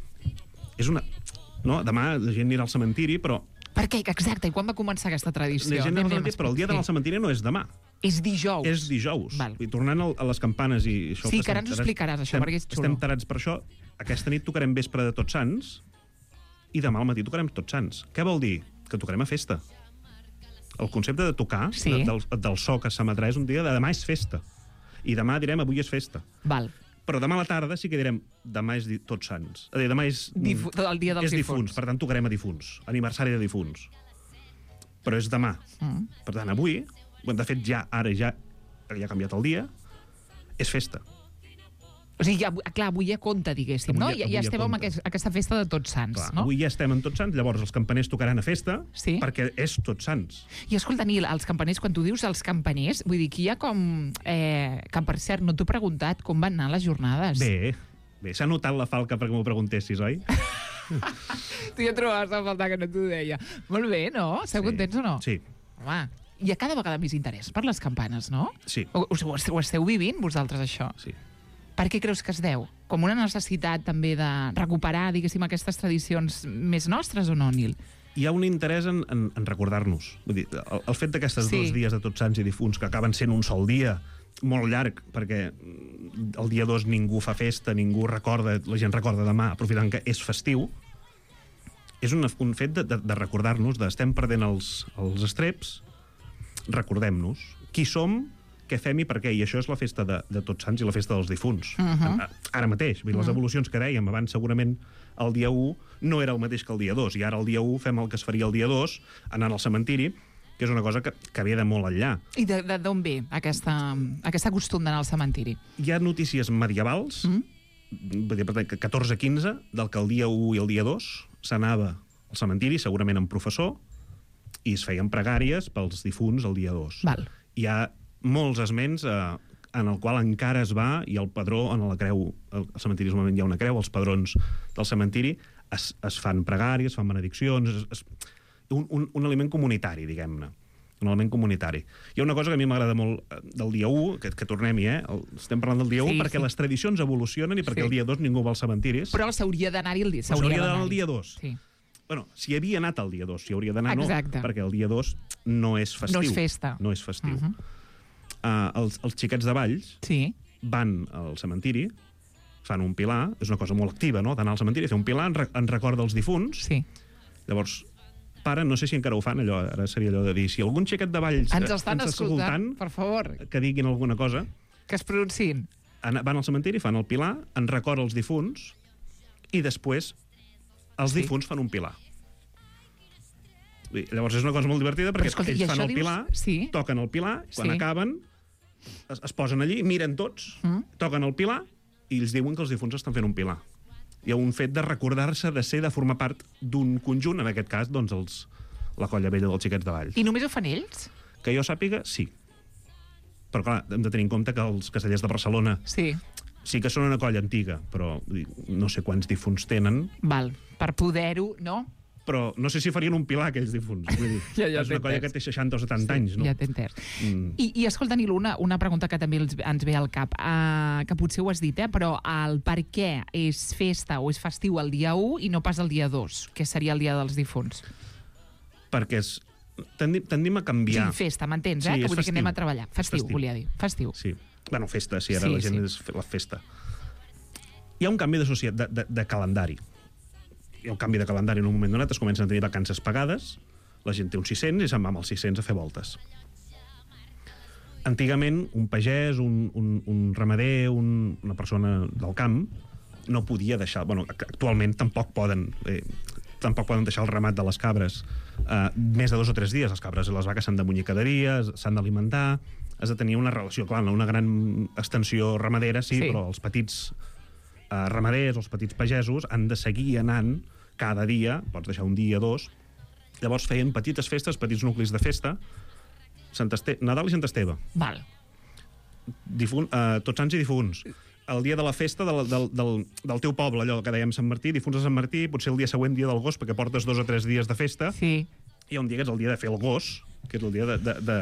No? Demà la gent anirà al cementiri, però... Per què? Exacte, i quan va començar aquesta tradició? La gent anirà al cementiri, però el dia d'anar al cementiri no és demà. És dijous. És dijous. I tornant a les campanes i això... Sí, que ara ens ho explicaràs, això, perquè és xulo. Estem tarats per això. Aquesta nit tocarem vespre de Tots Sants i demà al matí tocarem Tots Sants. Què vol dir? Que tocarem a festa. El concepte de tocar, del so que s'emetrà, és un dia de demà és festa. I demà direm avui és festa. Val. Però demà a la tarda sí que direm demà és Tots Sants. Demà és... el dia dels difunts. Per tant, tocarem a difunts. Aniversari de difunts. Però és demà. Per tant, avui, de fet, ara ja ha canviat el dia, és festa. O sigui, clar, avui ja compta, diguéssim, no? Ja estem amb aquesta festa de Tots Sants, clar, no? Avui ja estem en Tots Sants, llavors els campaners tocaran a festa, perquè és Tots Sants. I escolta, Nil, els campaners, quan tu dius els campaners, vull dir que hi ha com... que, per cert, no t'ho he preguntat com van anar les jornades. Bé, s'ha notat la falca perquè m'ho preguntessis, oi? Tu ja trobaves a faltar que no t'ho deia. Molt bé, no? Esteu contents o no? Sí. Home, hi ha cada vegada més interès per les campanes, no? Sí. Ho esteu vivint, vosaltres, això? Sí. Per què creus que es deu? Com una necessitat també de recuperar, diguéssim, aquestes tradicions més nostres o no, Nil? Hi ha un interès en recordar-nos. Vull dir, el fet d'aquestes 2 dies de Tots Sants i difunts que acaben sent un sol dia, molt llarg, perquè el dia 2 ningú fa festa, ningú recorda, la gent recorda demà, aprofitant que és festiu, és un fet de recordar-nos, estem perdent els estreps, recordem-nos qui som, què fem i per què, i això és la festa de Tots Sants i la festa dels difunts. Ara mateix, les evolucions que dèiem abans, segurament el dia 1 no era el mateix que el dia 2, i ara el dia 1 fem el que es faria el dia 2, anant al cementiri, que és una cosa que ve de molt enllà. I d'on ve aquesta costum d'anar al cementiri? Hi ha notícies medievals, 14-15, del que el dia 1 i el dia 2 s'anava al cementiri, segurament amb professor, i es feien pregàries pels difunts el dia 2. Val. Hi ha molts esments en el qual encara es va, i el padró en la creu, al cementiri normalment hi ha una creu, els padrons del cementiri es fan pregàries, es fan benediccions, un element comunitari, diguem-ne. Un element comunitari. Hi ha una cosa que a mi m'agrada molt del dia 1, que tornem-hi, estem parlant del dia 1, perquè les tradicions evolucionen i perquè el dia 2 ningú va als cementiris. Però s'hauria d'anar-hi el dia 2. S'hauria d'anar el dia 2. Sí. Bueno, si havia anat el dia 2, si hauria d'anar no, perquè el dia 2 no és festiu. No és festa. No és festiu. Els xiquets de Valls van al cementiri, fan un pilar, és una cosa molt activa, no?, d'anar al cementiri, fer un pilar en record dels difunts. Sí. Llavors, pare, no sé si encara ho fan, allò, ara seria allò de dir, si algun xiquet de Valls ens estan escoltant, per favor, que diguin alguna cosa, que es pronunciïn. Van al cementiri, fan el pilar, en record els difunts, i després els difunts fan un pilar. Llavors és una cosa molt divertida, perquè ells fan el pilar, toquen el pilar, quan acaben es posen allí, miren tots, toquen el pilar i els diuen que els difunts estan fent un pilar. Hi ha un fet de recordar-se de formar part d'un conjunt, en aquest cas, doncs, la colla vella dels Xiquets de Valls. I només ho fan ells? Que jo sàpiga, sí. Però, clar, hem de tenir en compte que els Castellers de Barcelona sí que són una colla antiga, però no sé quants difunts tenen. Val, per poder-ho, no? Però no sé si farien un pilar, aquells difunts. Vull dir, és una colla que té 60 o 70 anys, no? Ja t'he entès. I escolta, Nil, una pregunta que també ens ve al cap, que potser ho has dit, però el per què és festa o és festiu el dia 1 i no pas el dia 2, que seria el dia dels difunts? Perquè tendim a canviar. Sí, festa, m'entens, que vull dir que anem a treballar. Festiu, volia dir. Festiu. Sí. Bueno, festa, sí, ara la gent és la festa. Hi ha un canvi de calendari. Hi ha un canvi de calendari en un moment donat, es comencen a tenir vacances pagades, la gent té uns 600 i se'n va amb els 600 a fer voltes. Antigament, un pagès, un ramader, una persona del camp, no podia deixar... Bueno, actualment tampoc poden deixar el ramat de les cabres més de 2 o 3 dies. Les cabres i les vaques s'han de munyir cada dia, s'han d'alimentar, has de tenir una relació, clar, una gran extensió ramadera, sí, però els petits ramaders, els petits pagesos, han de seguir anant cada dia, pots deixar un dia, 2, llavors feien petites festes, petits nuclis de festa, Nadal i Sant Esteve. Val. Tots Sants i difunts. El dia de la festa del teu poble, allò que dèiem Sant Martí, difunts de Sant Martí, potser el dia següent, dia del gos, perquè portes 2 o 3 dies de festa, i hi ha un dia que és el dia de fer el gos, que és el dia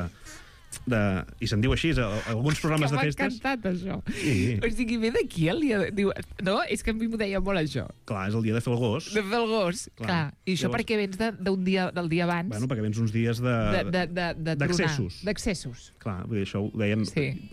i se'n diu així, alguns programes de festes... Que m'ha encantat, això. Sí. O sigui, ve d'aquí el dia... No, és que a mi m'ho deia molt, això. Clar, és el dia de fer el gos. De fer el gos, clar. I això perquè vens del dia abans? Bueno, perquè vens uns dies d'accessos. D'accessos. Clar, vull dir, això ho deien...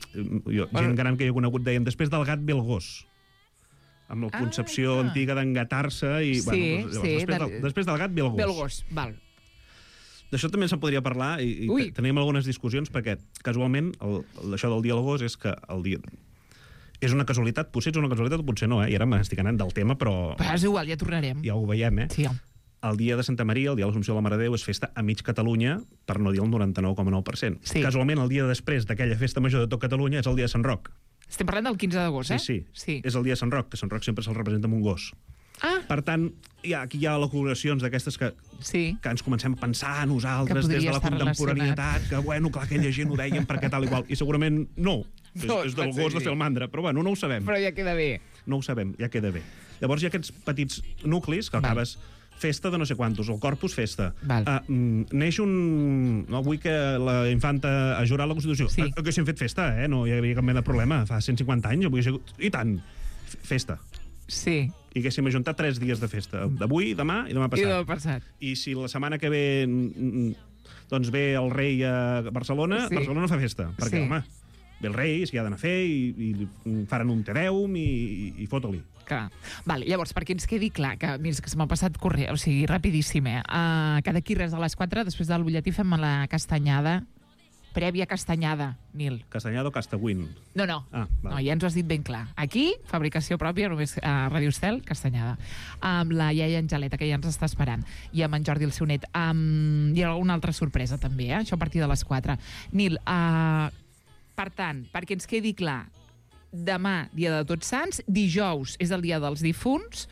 Gent gran que jo he conegut deien, després del gat ve el gos. Amb la concepció antiga d'engatar-se i... Després del gat ve el gos. Ve el gos, val. D'això també se'n podria parlar i tenim algunes discussions perquè, casualment, això del dia del gos és que el dia... És una casualitat, potser és una casualitat o potser no, i ara m'estic anant del tema, però... És igual, ja tornarem. Ja ho veiem, Sí. El dia de Santa Maria, el dia de l'Assumpció de la Mare de Déu, és festa a mig Catalunya, per no dir el 99,9%. Sí. Casualment, el dia després d'aquella festa major de tot Catalunya és el dia de Sant Roc. Estem parlant del 15 d'agost, Sí. És el dia de Sant Roc, que Sant Roc sempre se'l representa amb un gos. Per tant, aquí hi ha loculacions d'aquestes que ens comencem a pensar a nosaltres des de la contemporaneitat, que, bueno, clar, aquella gent ho deien perquè tal i qual, i segurament no. És del gos de fer el mandra, però bueno, no ho sabem. Però ja queda bé. No ho sabem, ja queda bé. Llavors hi ha aquests petits nuclis que acabes festa de no sé quantos, el Corpus festa. Neix un... No vull que la infanta ha jurat la Constitució. Que haguéssim fet festa, no hi havia cap mena de problema. Fa 150 anys, i tant, festa. Sí. I haguéssim ajuntat 3 dies de festa. D'avui, demà i demà passat. I si la setmana que ve doncs ve el rei a Barcelona, Barcelona fa festa. Perquè, home, ve el rei, s'hi ha d'anar a fer, i faran un Te Deum i fota-li. Clar. Llavors, perquè ens quedi clar, que mira, que se m'ha passat corrent, o sigui, rapidíssim, que d'aquí res de les 4, després del butlletí fem la castanyada, prèvia castanyada, Nil. Castanyada o castagüín? No. No, ja ens ho has dit ben clar. Aquí, fabricació pròpia, només a Ràdio Estel, castanyada. Amb la iaia Angeleta, que ja ens està esperant, i amb en Jordi, el seu net. Hi ha una altra sorpresa, també, això a partir de les 4. Nil, per tant, perquè ens quedi clar, demà, dia de Tots Sants, dijous és el dia dels difunts,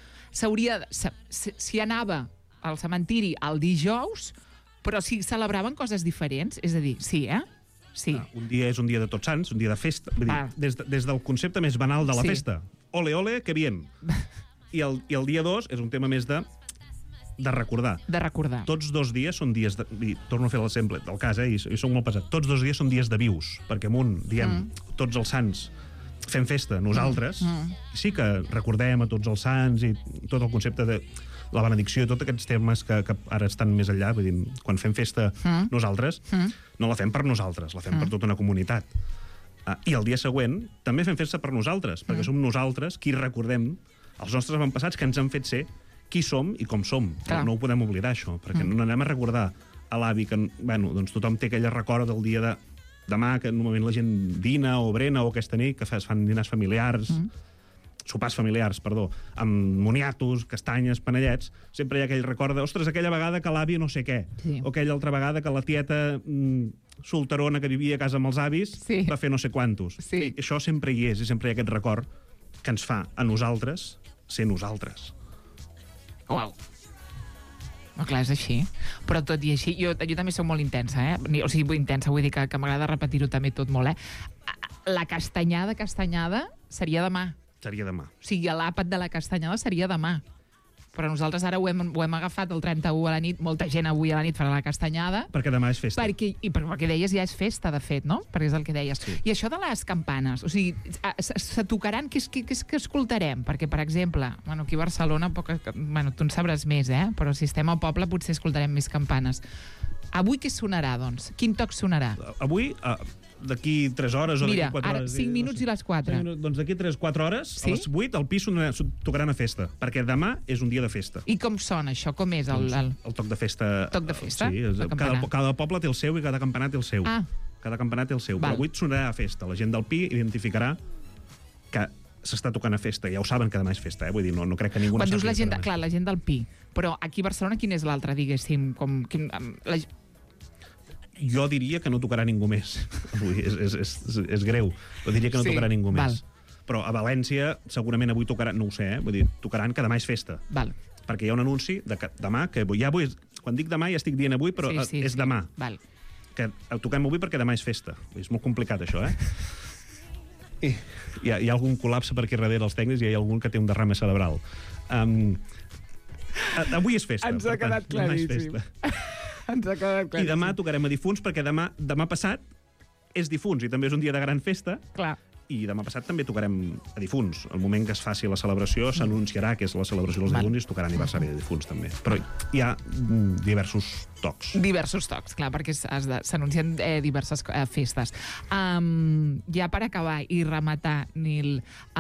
s'hi anava al cementiri el dijous, però si celebraven coses diferents, és a dir, sí. Un dia és un dia de Tots Sants, un dia de festa, vull dir, des del concepte més banal de la festa. Ole, ole, que bien. I el dia 2 és un tema més de recordar. De recordar. Tots 2 dies són dies de... Torno a fer l'exemple del cas, i soc molt pesat. Tots 2 dies són dies de vius, perquè en un, diem, tots els sants fem festa, nosaltres, sí que recordem a tots els sants i tot el concepte de la benedicció i tots aquests termes que ara estan més enllà, vull dir, quan fem festa nosaltres, no la fem per nosaltres, la fem per tota una comunitat. I el dia següent també fem festa per nosaltres, perquè som nosaltres qui recordem els nostres avantpassats que ens han fet ser qui som i com som. No ho podem oblidar, això, perquè no anem a recordar a l'avi que, bueno, doncs tothom té aquella recorda del dia de demà, que normalment la gent dina o brena, o aquesta nit, que es fan dinars familiars, sopars familiars, perdó, amb moniatos, castanyes, panellets, sempre hi ha aquell record de, ostres, aquella vegada que l'àvia no sé què, o aquella altra vegada que la tieta solterona que vivia a casa amb els avis va fer no sé quantos. I això sempre hi és, i sempre hi ha aquest record que ens fa a nosaltres ser nosaltres. Uau. No, clar, és així. Però tot i així, jo també soc molt intensa, O sigui, intensa, vull dir que m'agrada repetir-ho també tot molt, La castanyada seria demà. Seria demà. O sigui, l'àpat de la castanyada seria demà. Però nosaltres ara ho hem agafat el 31 a la nit, molta gent avui a la nit farà la castanyada. Perquè demà és festa. Perquè deies, ja és festa, de fet, no? Perquè és el que deies. Sí. I això de les campanes, o sigui, se tocaran, què escoltarem? Perquè, per exemple, aquí a Barcelona, tu en sabràs més, però si estem al poble potser escoltarem més campanes. Avui què sonarà, doncs? Quin toc sonarà? Avui, d'aquí 3 hores o d'aquí 4 hores... Mira, ara 5 minuts i les 4. Doncs d'aquí 3-4 hores, a les 8, al pis tocaran a festa, perquè demà és un dia de festa. I com sona això? Com és el toc de festa? Toc de festa? Sí, cada poble té el seu i cada campanar té el seu. Cada campanar té el seu. Però avui sonarà a festa. La gent del pi identificarà que s'està tocant a festa. Ja ho saben que demà és festa, Vull dir, no crec que ningú no sàpiga. Quan dius clar, la gent del pi. Però aquí a Barcelona quin és l'altre, diguéssim? Jo diria que no tocarà ningú més. Avui és greu. Jo diria que no tocarà ningú més. Però a València segurament avui tocaran, no ho sé, vull dir, tocaran que demà és festa. Perquè hi ha un anunci de que demà, que ja avui, quan dic demà ja estic dient avui, però és demà. Que toquem avui perquè demà és festa. És molt complicat, això, Hi ha algun col·lapse per aquí darrere els tècnics i hi ha algun que té un derrame cerebral. Avui és festa. Ens ha quedat claríssim. Ens ha quedat claríssim. I demà tocarem a difunts, perquè demà passat és difunts, i també és un dia de gran festa. Clar. I demà passat també tocarem a difunts. El moment que es faci la celebració s'anunciarà que és la celebració dels difunts i es tocarà aniversari de difunts, també. Però hi ha diversos tocs. Diversos tocs, clar, perquè s'anuncien diverses festes. Ja per acabar i rematar, Nil,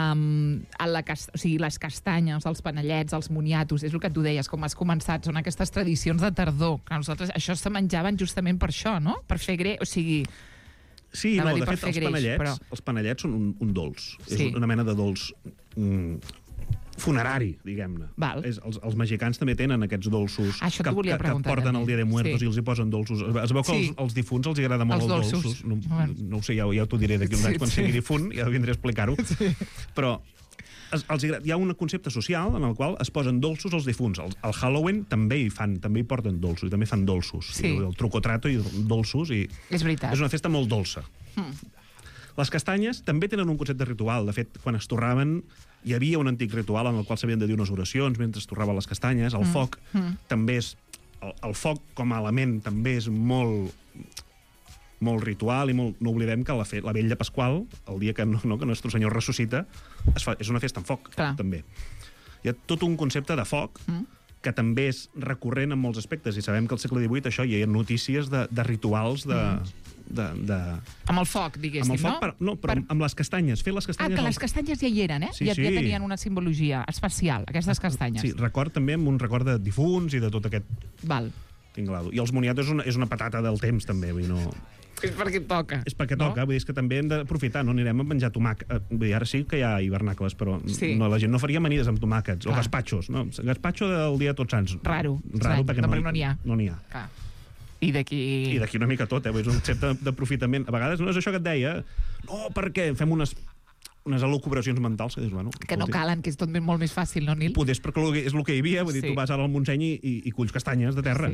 les castanyes, els panellets, els moniatos, és el que tu deies, com has començat, són aquestes tradicions de tardor. Nosaltres, això se menjaven justament per això, no? Per fer greix, o sigui... Sí, no, de fet, els panellets són un dolç. És una mena de dolç funerari, diguem-ne. Els mexicans també tenen aquests dolços que porten el Dia de Muertos i els hi posen dolços. Es veu que als difunts els agrada molt els dolços. No ho sé, ja t'ho diré d'aquí un any quan sigui difunt, ja vindré a explicar-ho. Però hi ha un concepte social en el qual es posen dolços als difunts. Al Halloween també hi porten dolços, i també fan dolços. El truco-trato i dolços. És veritat. És una festa molt dolça. Les castanyes també tenen un concepte ritual. De fet, quan es torraven, hi havia un antic ritual en el qual s'havien de dir unes oracions mentre es torraven les castanyes. El foc també és... El foc com a element també és molt ritual, i no oblidem que la vetlla pasqual, el dia que Nostre Senyor ressuscita, és una festa amb foc, també. Hi ha tot un concepte de foc que també és recurrent en molts aspectes, i sabem que al segle XVIII això hi ha notícies de rituals amb el foc, diguéssim, no? Però amb les castanyes. Fer les castanyes... que les castanyes ja hi eren, Ja tenien una simbologia especial, aquestes castanyes. Sí, també amb un record de difunts i de tot aquest... tinglado. I els moniatos és una patata del temps, també, vull dir, no... És perquè toca. És perquè toca, vull dir, és que també hem d'aprofitar, no anirem a menjar tomàquet. Vull dir, ara sí que hi ha hivernacles, però la gent no faria amanides amb tomàquets, o gaspatxos, no? Gaspatxo del dia de Tots Sants. Raro, perquè no n'hi ha. No n'hi ha. I d'aquí una mica tot, és un concepte d'aprofitament. A vegades no és això que et deia, no, perquè fem unes elucubracions mentals que dius, bueno... Que no calen, que és tot molt més fàcil, no, Nil? Potser és perquè és el que hi havia, vull dir, tu vas ara al Montseny i culls castanyes de terra.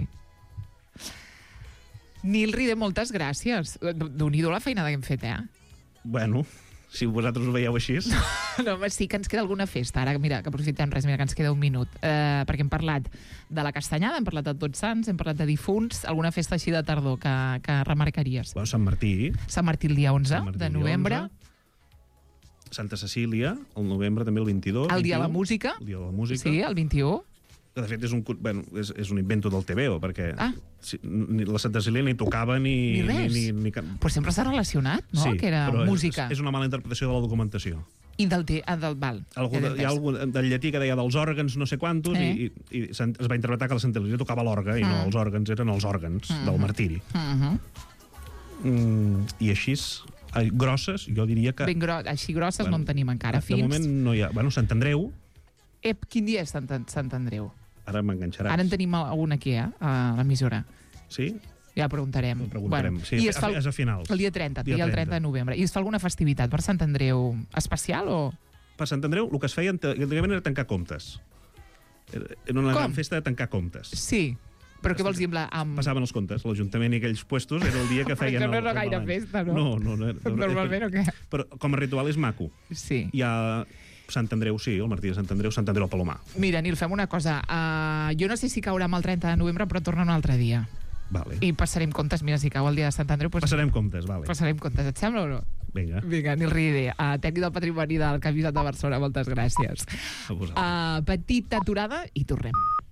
Nil Ride, moltes gràcies. Déu-n'hi-do la feina que hem fet, Bueno, si vosaltres ho veieu així... No, sí que ens queda alguna festa. Ara, mira, que aprofitem que ens queda un minut. Perquè hem parlat de la castanyada, hem parlat de Tots Sants, hem parlat de difunts, alguna festa així de tardor que remarcaries? Bueno, Sant Martí. Sant Martí el dia 11 de novembre. Santa Cecília, el novembre també el 22. El dia de la música. El dia de la música. Sí, el 21. Que de fet és un invento del TVO, perquè la Santa Cecília ni tocava ni res. Però sempre s'ha relacionat, no? Sí, que era música. És una mala interpretació de la documentació. I del val. Hi ha algú del llatí que deia dels òrgans no sé quantos i es va interpretar que la Santa Cecília tocava l'orga i no, els òrgans eren els òrgans del martiri. I així Grosses, jo diria que... Així grosses no en tenim encara. De moment no hi ha... Bueno, Sant Andreu... Quin dia és Sant Andreu? Ara m'enganxaràs. Ara en tenim algun aquí, a l'emissora. Sí? Ja preguntarem. Sí, és a finals. El dia 30 de novembre. I es fa alguna festivitat per Sant Andreu especial o...? Per Sant Andreu el que es feia antigament era tancar comptes. Era una gran festa de tancar comptes. Sí, però què vols dir amb... Passaven els comptes. L'Ajuntament i aquells puestos era el dia que feien... Però no era gaire festa, no? No. Normalment o què? Però com a ritual és maco. Sí. Hi ha Sant Andreu, sí, el Martí de Sant Andreu al Palomar. Mira, Nil, fem una cosa. Jo no sé si caurà amb el 30 de novembre, però torna un altre dia. Vale. I passarem comptes. Mira, si cau el dia de Sant Andreu... Passarem comptes, vale. Passarem comptes, et sembla o no? Vinga, Nil Rieder, tècnic del patrimoni del Capital de Barcelona, moltes gràcies. A vosaltres. Petita aturada i tornem.